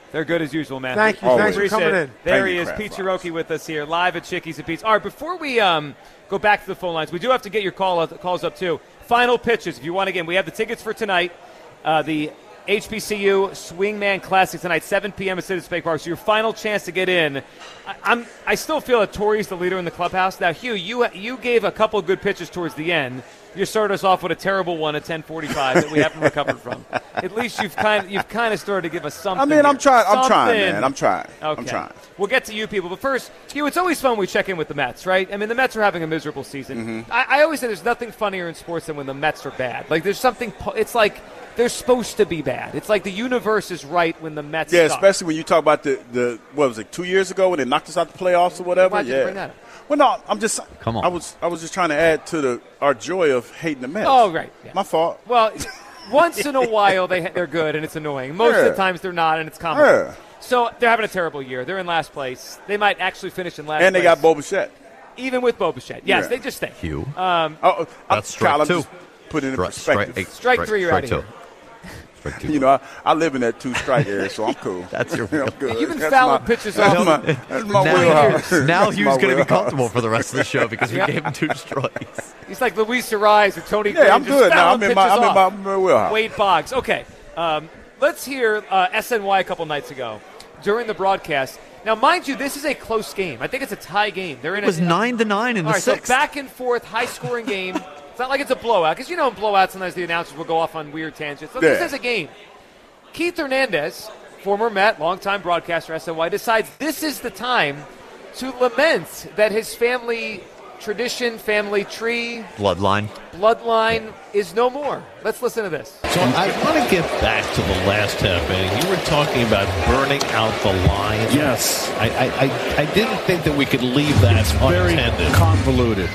They're good as usual, man. Thank you. We Thanks for appreciate coming it. in. There Thank he you, is, Kraft Pete Flowers. Cherokee with us here, live at Chickies and Pete's. All right, before we um, go back to the phone lines, we do have to get your call calls up, too. Final pitches, if you want, again, we have the tickets for tonight. Uh, the H B C U Swingman Classic tonight, seven p.m. at Citizens Bank Park. So your final chance to get in. I, I'm, I still feel that Torrey's the leader in the clubhouse. Now, Hugh, you you gave a couple of good pitches towards the end. You started us off with a terrible one at ten forty-five that we haven't recovered from. At least you've kind of, you've kind of started to give us something. I mean, I'm here. trying. I'm Something. trying, man. I'm trying. Okay. I'm trying. We'll get to you people. But first, Hugh, it's always fun when we check in with the Mets, right? I mean, the Mets are having a miserable season. Mm-hmm. I, I always say there's nothing funnier in sports than when the Mets are bad. Like, there's something – it's like they're supposed to be bad. It's like the universe is right when the Mets Yeah, suck. especially when you talk about the, the what was it, two years ago when they knocked us out the playoffs or whatever. Why'd you yeah. bring that up? Well, no, I'm just Come on. I was I was just trying to add to the our joy of hating the Mets. Oh, right. Yeah. My fault. Well, once in a while they, they're good and it's annoying. Most of Yeah. the times they're not and it's comical. Yeah. So they're having a terrible year. They're in last place. They might actually finish in last And they place. got Bo Bichette. Even with Bo Bichette. Yes, Yeah. they just stink. Hugh. Um, Oh, That's strike Kyle, I'm two. just putting it in Strike- perspective. strike- Strike three, you're strike outta two. here. Strike two. You know, I, I live in that two strike area, so I'm cool. That's your I'm good. You've been That's fouling my- pitches that's off. my, that's my now, wheelhouse. now That's Hugh's my going to be wheelhouse. comfortable for the rest of the show because we Yeah. gave him two strikes. He's like Luis Ariz or Tony Yeah, Gwynn, I'm just good now. fouling I'm in my, pitches I'm in my, off. I'm in my wheelhouse. Wade Boggs. Okay. Um, let's hear uh, S N Y a couple nights ago during the broadcast. Now, mind you, this is a close game. I think it's a tie game. They're in It was a, nine to nine in All the right, so sixth. back and forth, high-scoring game. It's not like it's a blowout, because you know in blowouts sometimes the announcers will go off on weird tangents. So this Yeah. is a game. Keith Hernandez, former Met, longtime broadcaster S N Y, decides this is the time to lament that his family tradition, family tree, Bloodline. bloodline is no more. Let's listen to this. So I want to get back to the last half inning. You were talking about burning out the line. Yes. I, I, I, I didn't think that we could leave that It's very unattended. convoluted.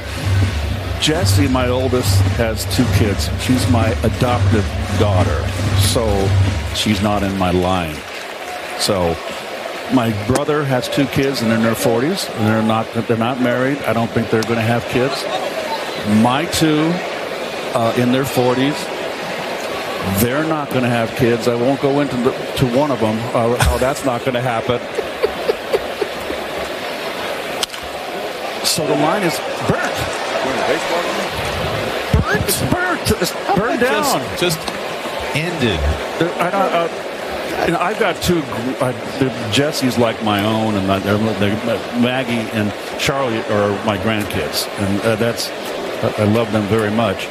Jessie, my oldest, has two kids. She's my adoptive daughter, so she's not in my line. So my brother has two kids, and they're in their forties, and they're not they're not married. I don't think they're going to have kids. My two, uh, in their forties, they're not going to have kids. I won't go into the, to one of them uh, how that's not going to happen. So the line is burnt. Burnt. It's burnt. It's burned down. Just, just ended. I, uh, and I've got two. Uh, Jesse's like my own, and they're, they're, Maggie and Charlie are my grandkids, and uh, that's I love them very much.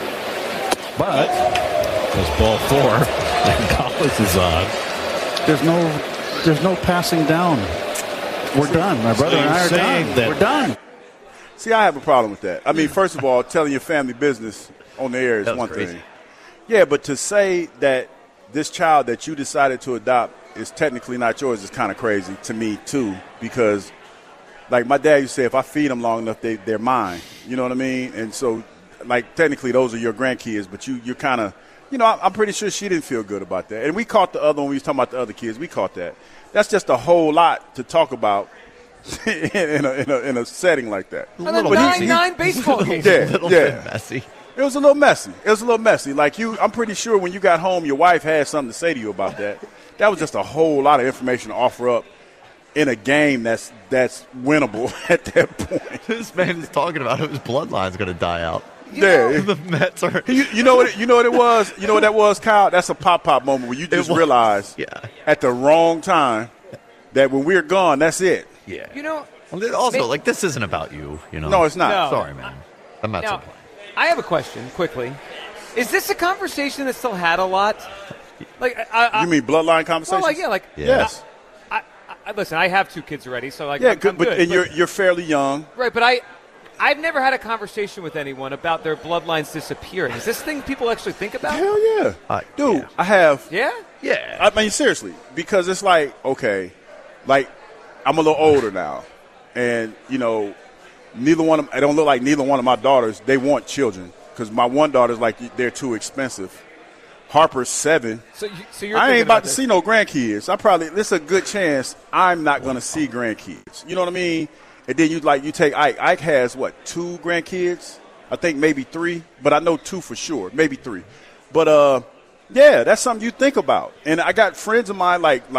But That's ball four, and Collins is on. there's no there's no passing down. We're done. My brother So and I you're are saying done. that- We're done. See, I have a problem with that. I mean, first of all, telling your family business on the air is That's one crazy. thing. Yeah, but to say that this child that you decided to adopt is technically not yours is kind of crazy to me, too, because, like my dad used to say, if I feed them long enough, they, they're mine. You know what I mean? And so, like, technically those are your grandkids, but you, you're kind of, you know, I'm pretty sure she didn't feel good about that. And we caught the other one. We was talking about the other kids. We caught that. That's just a whole lot to talk about in, a, in, a, in a setting like that. And then But he- nine, he- nine baseball games. Yeah, A little yeah. bit messy. It was a little messy. It was a little messy. Like you, I'm pretty sure when you got home, your wife had something to say to you about that. That was just a whole lot of information to offer up in a game that's that's winnable at that point. This man is talking about whose bloodline's going to die out. Yeah, The Mets are. you, you know what? It, you know what it was. You know what that was, Kyle. That's a pop pop moment where you just was. realize Yeah. at the wrong time that when we're gone, that's it. Yeah. You know, Well, then also, May- like, this isn't about you, you know? No, it's not. No. Sorry, man. The Mets now, are playing. I have a question quickly. Is this a conversation that's still had a lot? Like, I, I, You mean bloodline conversations? well, like, yeah, like, Yes. I, I, listen, I have two kids already, so like, Yeah, I'm, good, I'm but good. and but- you're you're fairly young. right, but I, I've never had a conversation with anyone about their bloodlines disappearing. Is this thing people actually think about? Hell yeah, Uh, dude. yeah. I have. Yeah. Yeah. I mean, seriously, because it's like, okay, like I'm a little older now, and you know, neither one of I don't look like neither one of my daughters. They want children because my one daughter's like they're too expensive. Harper's seven. So, you, so you're I thinking ain't about to this. see no grandkids. I probably this is a good chance I'm not going to see grandkids. You know what I mean? And then you like you take Ike. Ike has what two grandkids? I think maybe three, but I know two for sure, maybe three. But uh, yeah, that's something you think about. And I got friends of mine like like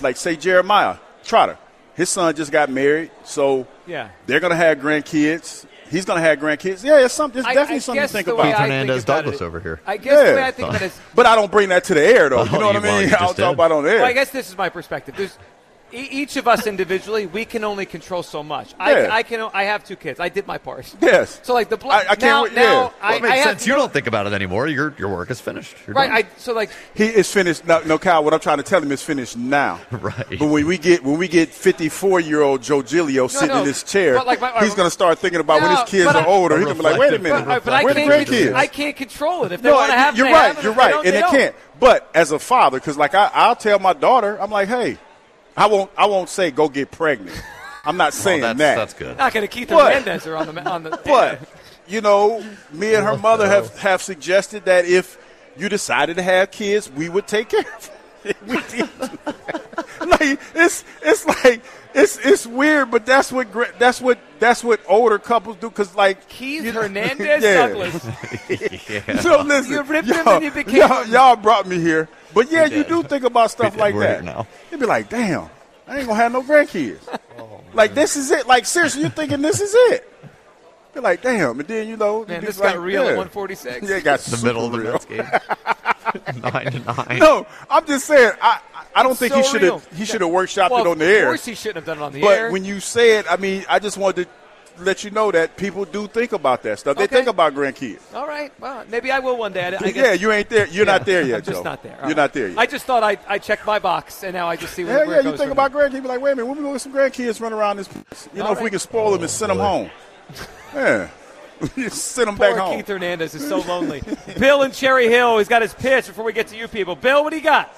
like say Jeremiah Trotter, his son just got married, so yeah. they're going to have grandkids. He's going to have grandkids. Yeah, it's, some, it's I, definitely I something to think the about. way I Hernandez think about Douglas it, over here. I guess yeah. the way I think about it is, but I don't bring that to the air, though. Oh, you know what you, I mean? well, you I don't just talk did. about it on the air. well, I guess this is my perspective. There's e- each of us individually, we can only control so much. Yeah. I, I can. I have two kids. I did my part. Yes. So like the bl- I, I can't now, wait, now yeah. Well, I, it makes I have, sense. You don't think about it anymore. Your your work is finished. You're right. done. I so like He is finished. No, no, Kyle. What I'm trying to tell him is finished now. Right. But when we get when we get fifty-four year old Joe Giglio sitting no, in this chair, but like my- he's going to start thinking about when No, his kids but are I- older. He's going to be like, wait a minute, But, but I where the can't. grandkids? I can't control it. If they No, want to have, you're they right. have it. You're If they right, don't, and they they don't. can't. But as a father, because like I, I'll tell my daughter, I'm like, hey, I won't. I won't say go get pregnant. I'm not saying that's, that. That's good. Not going to keep the But- Hernandez are on the on the. But you know, me and her mother have, have suggested that if you decided to have kids, we would take care of it. We did. Like it's it's like it's it's weird, but that's what gra- that's what that's what older couples do. Because like Keith you know- Hernandez yeah. Douglas. Yeah. So listen, You ripped him y'all, and you became y'all, him. y'all brought me here, but yeah, We you did. do think about stuff We did. like We're that. here now. You'd be like, damn, I ain't gonna have no grandkids. Like this is it. Like seriously, you're thinking this is it. You're like, damn, and then you know, Man, you this just like, got real yeah. at one forty-six. Yeah, it got The super middle of the real. Mets game. Nine to nine. No, I'm just saying. I I, I don't It's think so he should real. have he should have workshopped Well, it on the air. Of course, he shouldn't have done it on the But air. when you say it, I mean, I just wanted to let you know that people do think about that stuff. They Okay. think about grandkids. All right. Well, maybe I will one day. I, I guess. Yeah, you ain't there. You're Yeah, not there yet, I'm just Joe. not there. All You're right. not there yet. I just thought I I checked my box, and now I just see where, Hell where yeah, it you goes think from about grandkids, be like, wait a minute, when we gonna let some grandkids run around this place? You know, All if we right. can spoil them and send them home. Yeah. Send them Poor back home. Keith Hernandez is so lonely. Bill in Cherry Hill, he's got his pitch before we get to you people. Bill, what do you got?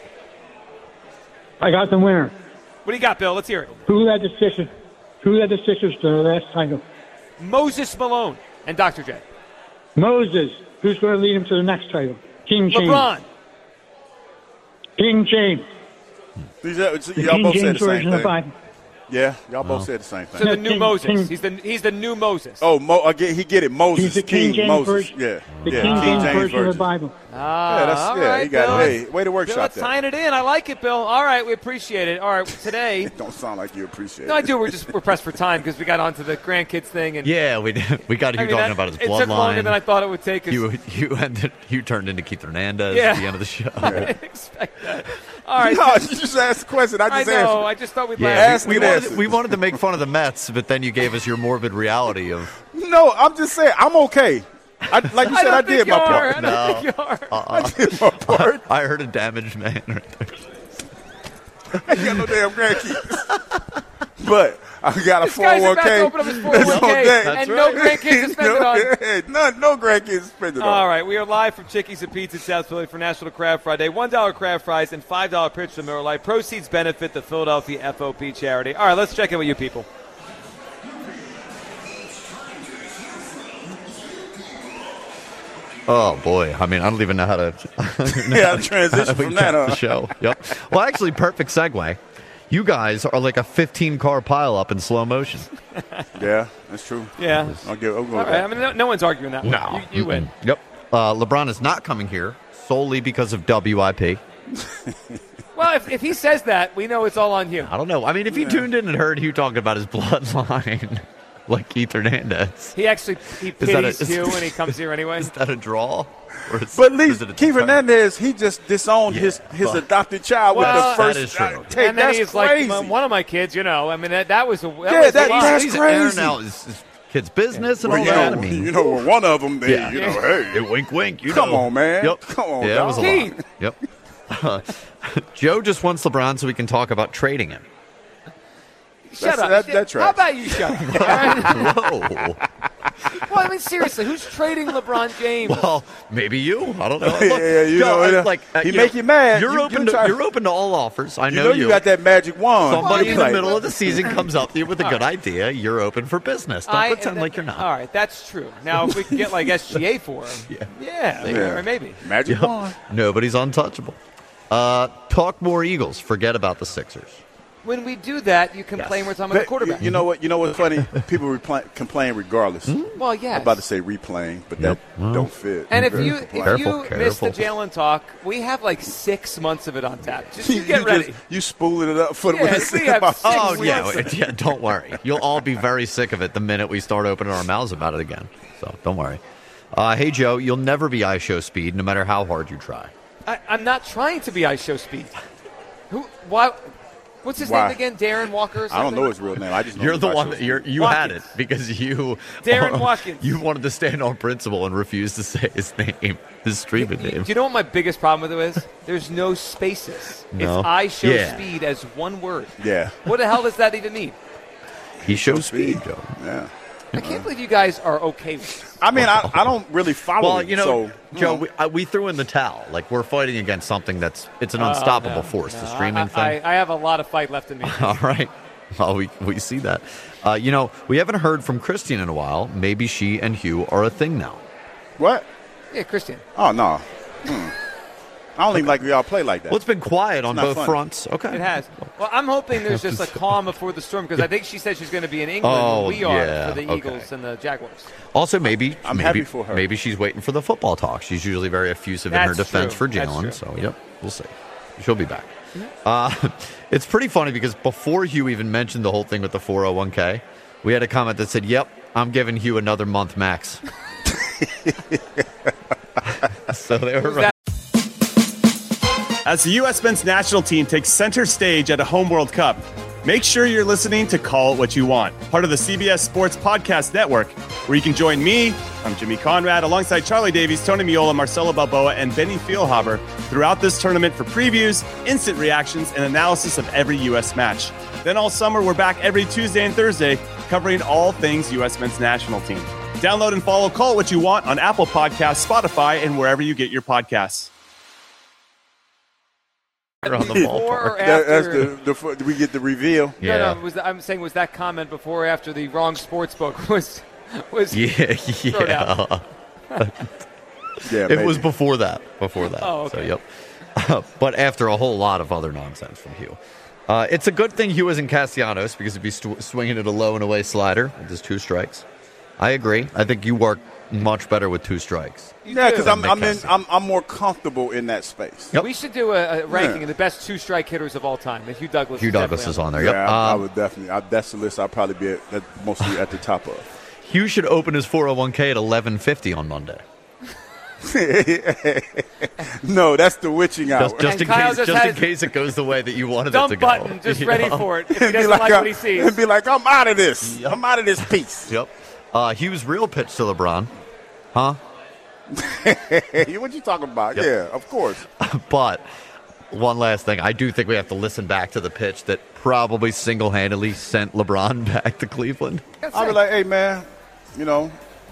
I got the winner. What do you got, Bill? Let's hear it. Who led the Sixers? Who led the Sixers to the last title? Moses Malone and Doctor J. Moses. Who's going to lead him to the next title? King James. LeBron. King James. These are- The Y'all King both said James the same version of the thing. Bible. Yeah, y'all both said the same So thing. the new King- Moses. King- He's the he's the new Moses. Oh, Mo, I get, he get it. Moses, He's the King James Moses. version. Yeah, The yeah, King, James, version, of the version. Bible. Ah, Yeah, that's- all yeah, right, he got Bill. it. Hey, way to Bill, workshop let's that. tying it in. I like it, Bill. All right, we appreciate it. All right, today. Don't sound like you appreciate No, I it. do. We're just we're pressed for time because we got onto the grandkids thing, and Yeah, we did. We got you I mean, talking that- about his it took longer bloodline. than I thought it would take. 'cause You you ended. You turned into Keith Hernandez Yeah. at the end of the show. I didn't expect that. All right, No, you just asked the question. I I just know. answered. I just thought we'd Yeah, laugh. Ask we, me we, that. wanted, we wanted to make fun of the Mets, but then you gave us your morbid reality of. No, I'm just saying. I'm okay. I, like you I said, don't I think did you my are. part. I don't No. think you are. I did my part. I heard a damaged man right there. I ain't got no damn grandkids. But I got a This guy's four oh one about k. to open up his That's four oh one k, on deck. and no grandkids suspended no, on. yeah, none, no grandkids suspended on. All right, we are live from Chickies and Pizza in South Philly for National Crab Friday. one dollar crab fries and five dollars pitch to Miller Lite. Proceeds benefit the Philadelphia F O P charity. All right, let's check in with you people. Oh boy! I mean, I don't even know how to. Yeah, transition we from kept that, huh? The show. Yep. Well, actually, perfect segue. You guys are like a fifteen car pileup in slow motion. Yeah, that's true. Yeah. I'll give. I'll go All with right, that. I mean, no, no one's arguing that one. No. You, you win. Yep. Uh, LeBron is not coming here solely because of W I P. Well, if, if he says that, we know it's all on you. I don't know. I mean, if you tuned in and heard Hugh talking about his bloodline, like Keith Hernandez, He actually he Is that a- pities you when he comes here anyway. is that a draw? Or is, But at or least is it a Keith deterrent? Hernandez, he just disowned his his but- adopted child Well, with the first that is true. uh, take. and then That's he's crazy. like, one of my kids, you know. I mean, that, that was a that Yeah, was that- a lot. that's He's airing crazy. out his, his kid's business and Well, all you that. know, I mean, you know, well, one of them, they, Yeah. you know, hey, wink, wink. You come know. on, man, Yep. come on, Yeah, it was a dog. lot. Yep. Uh, Joe just wants LeBron so we can talk about trading him. Shut That's- up. that- that How tracks. about you shut up? All right? Whoa. Well, I mean, seriously, who's trading LeBron James? Well, maybe you. I don't know. Yeah, Look, yeah, you Joe, know, I- yeah. like uh, He you make know, you mad. You're You- open. you to, try- you're open to all offers. I You know know you got that magic wand. Somebody in the Like, middle of the season comes up to you with a good idea. You're open for business. Don't I- pretend that- like you're not. All right, that's true. Now, if we can get like S G A for him, yeah, yeah, maybe, Yeah. or maybe. magic Yep. wand. Nobody's untouchable. Uh, talk more Eagles. Forget about the Sixers. when we do that, you complain Yes. we're talking about the But quarterback. You know what? You know what's funny? People repla- complain regardless. Well, yes. I'm about to say replaying, but Yep. that Well. don't fit. And if Very you if compliant. you Careful, miss the careful. Jalen talk, we have like six months of it on tap. Just you you get ready. Just, you spooling it up for the Yeah, when they we say have about- six Oh, yeah, months. it- yeah. Don't worry. You'll all be very sick of it the minute we start opening our mouths about it again. So don't worry. Uh, hey, Joe, you'll never be iShow speed no matter how hard you try. I, I'm not trying to be ice show speed. Who? Why? What's his Why? name again? Darren Walker or something? I don't know his real name. I just know You're him the by one show that you're, you Watkins. had it because you Darren Watkins. You wanted to stand on principle and refuse to say his name, his streaming Do name. you know what my biggest problem with it is? There's no spaces. No? It's I show Yeah. speed as one word. Yeah. What the hell does that even mean? He shows speed, Joe. Yeah. I can't believe you guys are okay with this. I mean, I, I don't really follow Well, it, you know, so, Joe, know. we, uh, we threw in the towel. Like, we're fighting against something that's it's an Uh, unstoppable no, force, no. the streaming I, thing. I, I have a lot of fight left in me. All right. Well, we, we see that. Uh, you know, we haven't heard from Christine in a while. Maybe she and Hugh are a thing now. What? Yeah, Christian. Oh, no. Hmm. I don't even like y'all play like that. Well, it's been quiet on not both funny. fronts. Okay. It has. Well, I'm hoping there's just a calm before the storm because I think she said she's going to be in England Oh, when we are yeah, for the okay. Eagles and the Jaguars. Also, maybe I'm maybe, happy for her. Maybe she's waiting for the football talk. She's usually very effusive in her That's defense true. for That's Jalen. true. So, yep, we'll see. She'll be back. Uh, it's pretty funny because before Hugh even mentioned the whole thing with the four oh one k, we had a comment that said, "Yep, I'm giving Hugh another month max." So they were right. As the U S men's national team takes center stage at a home World Cup, make sure you're listening to Call It What You Want, part of the C B S Sports Podcast Network, where you can join me, I'm Jimmy Conrad, alongside Charlie Davies, Tony Miola, Marcelo Balboa, and Benny Fieldhaber throughout this tournament for previews, instant reactions, and analysis of every U S match. Then all summer, we're back every Tuesday and Thursday, covering all things U S men's national team. Download and follow Call It What You Want on Apple Podcasts, Spotify, and wherever you get your podcasts. On the Before or ballpark. That- that's after? the, the, we get the reveal. Yeah. No, no. Was the, I'm saying was that comment before or after the wrong sports book was was Yeah, thrown out? yeah. Yeah, It maybe. was before that. Before that. Oh, okay. So, yep. But after a whole lot of other nonsense from Hugh. Uh, it's a good thing Hugh isn't Castellanos because he'd be st- swinging it a low and away slider with his two strikes. I agree. I think you work much better with two strikes. Yeah, because I'm Nick I'm, in, Cassidy. I'm I'm more comfortable in that space. Yep. We should do a, a ranking Yeah. of the best two strike hitters of all time. And Hugh Douglas. Hugh is Douglas definitely is on there. Yeah, Yep. I, I Um, would definitely. I, that's the list I'd probably be at, at, mostly at the top of. Hugh should open his four oh one k at eleven fifty on Monday. No, that's the witching hour. Just, just, And in, Kyle case, just just in has- case it goes the way that you wanted Dump it to go. button, just You ready know? for it. If he and be doesn't like, like I- what he sees. and be like, I'm out of this. I'm out of this piece. Yep. Uh, Hugh's real pitch to LeBron. Huh? What you talking about? Yep. Yeah, of course. But one last thing. I do think we have to listen back to the pitch that probably single-handedly sent LeBron back to Cleveland. I'll be like, hey, man, you know,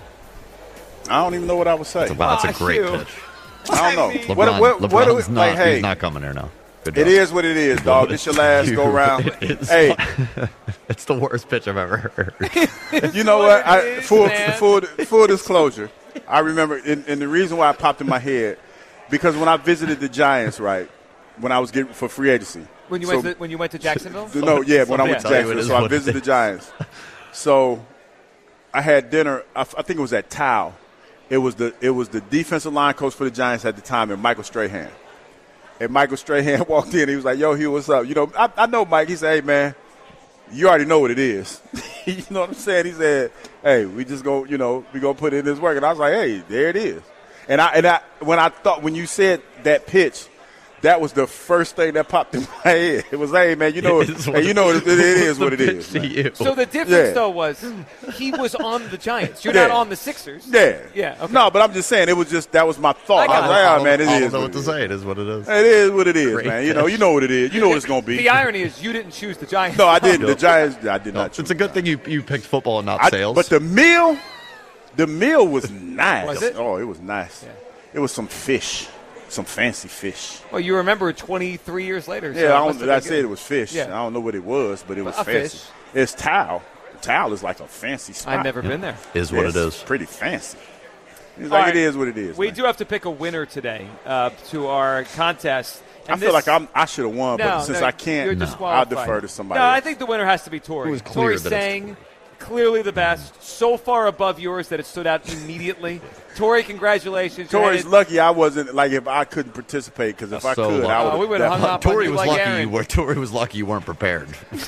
I don't even know what I would say. Wow, that's a Ah, great Hugh. pitch. I don't know. LeBron, what, what, what do LeBron's we, not, like, hey, he's not coming there now. Good it job. is what it is, dog. This your last go round. It is. Hey, It's the worst pitch I've ever heard. you know what? what I, it is, full, man. full, full disclosure. I remember, and, and the reason why it popped in my head, because when I visited the Giants, right, when I was getting for free agency. When you so- went to, when you went to Jacksonville. No, yeah, when I went to Tell you it Jacksonville. is So I what it visited the is. Giants. So I had dinner. I, f- I think it was at Tao. It was the it was the defensive line coach for the Giants at the time, and Michael Strahan. And Michael Strahan walked in. He was like, "Yo, Hugh, what's up?" You know, I, I know Mike. He said, "Hey, man, you already know what it is." You know what I'm saying? He said, "Hey, we just go, you know, we gonna put in this work." And I was like, "Hey, there it is." And I and I when I thought when you said that pitch, that was the first thing that popped in my head. It was, "Hey, man, you know, It is hey, what you it- know, it, it is the what it pitch is." to man. you. So the difference Yeah. though was he was on the Giants. You're Yeah. not on the Sixers. Yeah, Yeah. Okay. No, but I'm just saying it was just that was my thought. I I, got was it. like, I "Oh, man, it I don't is know what what it to is." say. It is what it is. It is what it is, Great man. You know, pitch. you know what it is. You know what it's gonna be. The irony is you didn't choose the Giants. No, I didn't. The Giants, I did No, not. it's a good thing you you picked football and not I, sales. But the meal, the meal was nice. Was it? Oh, it was nice. Yeah. It was some fish, some fancy fish. Well, you remember twenty-three years later. So Yeah, it I, must don't, have I been said good. it was fish. Yeah. I don't know what it was, but it was A fancy. fish. It's towel. Towel is like a fancy spot. I've never been there. is what Yes, it is. Pretty fancy. It's All like right. it is what it is. We man. do have to pick a winner today uh, to our contest, I feel like I'm, I should have won, no, but since no, I can't, no, I'll defer to somebody No, else. I think the winner has to be Tori. It was clear Tori that sang clearly the best, so far above yours that it stood out immediately. Tori, congratulations. Tori's lucky I wasn't, like, if I couldn't participate, because if I so could, lucky. I would Oh, we would've hung up on Tori you was like lucky Aaron. you were. Tori was lucky you weren't prepared.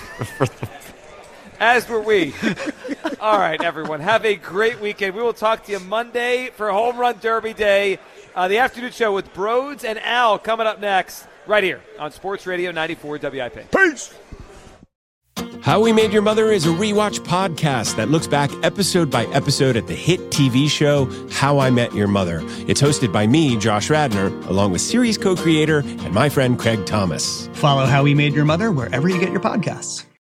As were we. All right, everyone. Have a great weekend. We will talk to you Monday for Home Run Derby Day. Uh, the afternoon show with Broads and Al coming up next, right here on Sports Radio ninety-four W I P. Peace! How We Made Your Mother is a rewatch podcast that looks back episode by episode at the hit T V show How I Met Your Mother. It's hosted by me, Josh Radnor, along with series co-creator and my friend Craig Thomas. Follow How We Made Your Mother wherever you get your podcasts.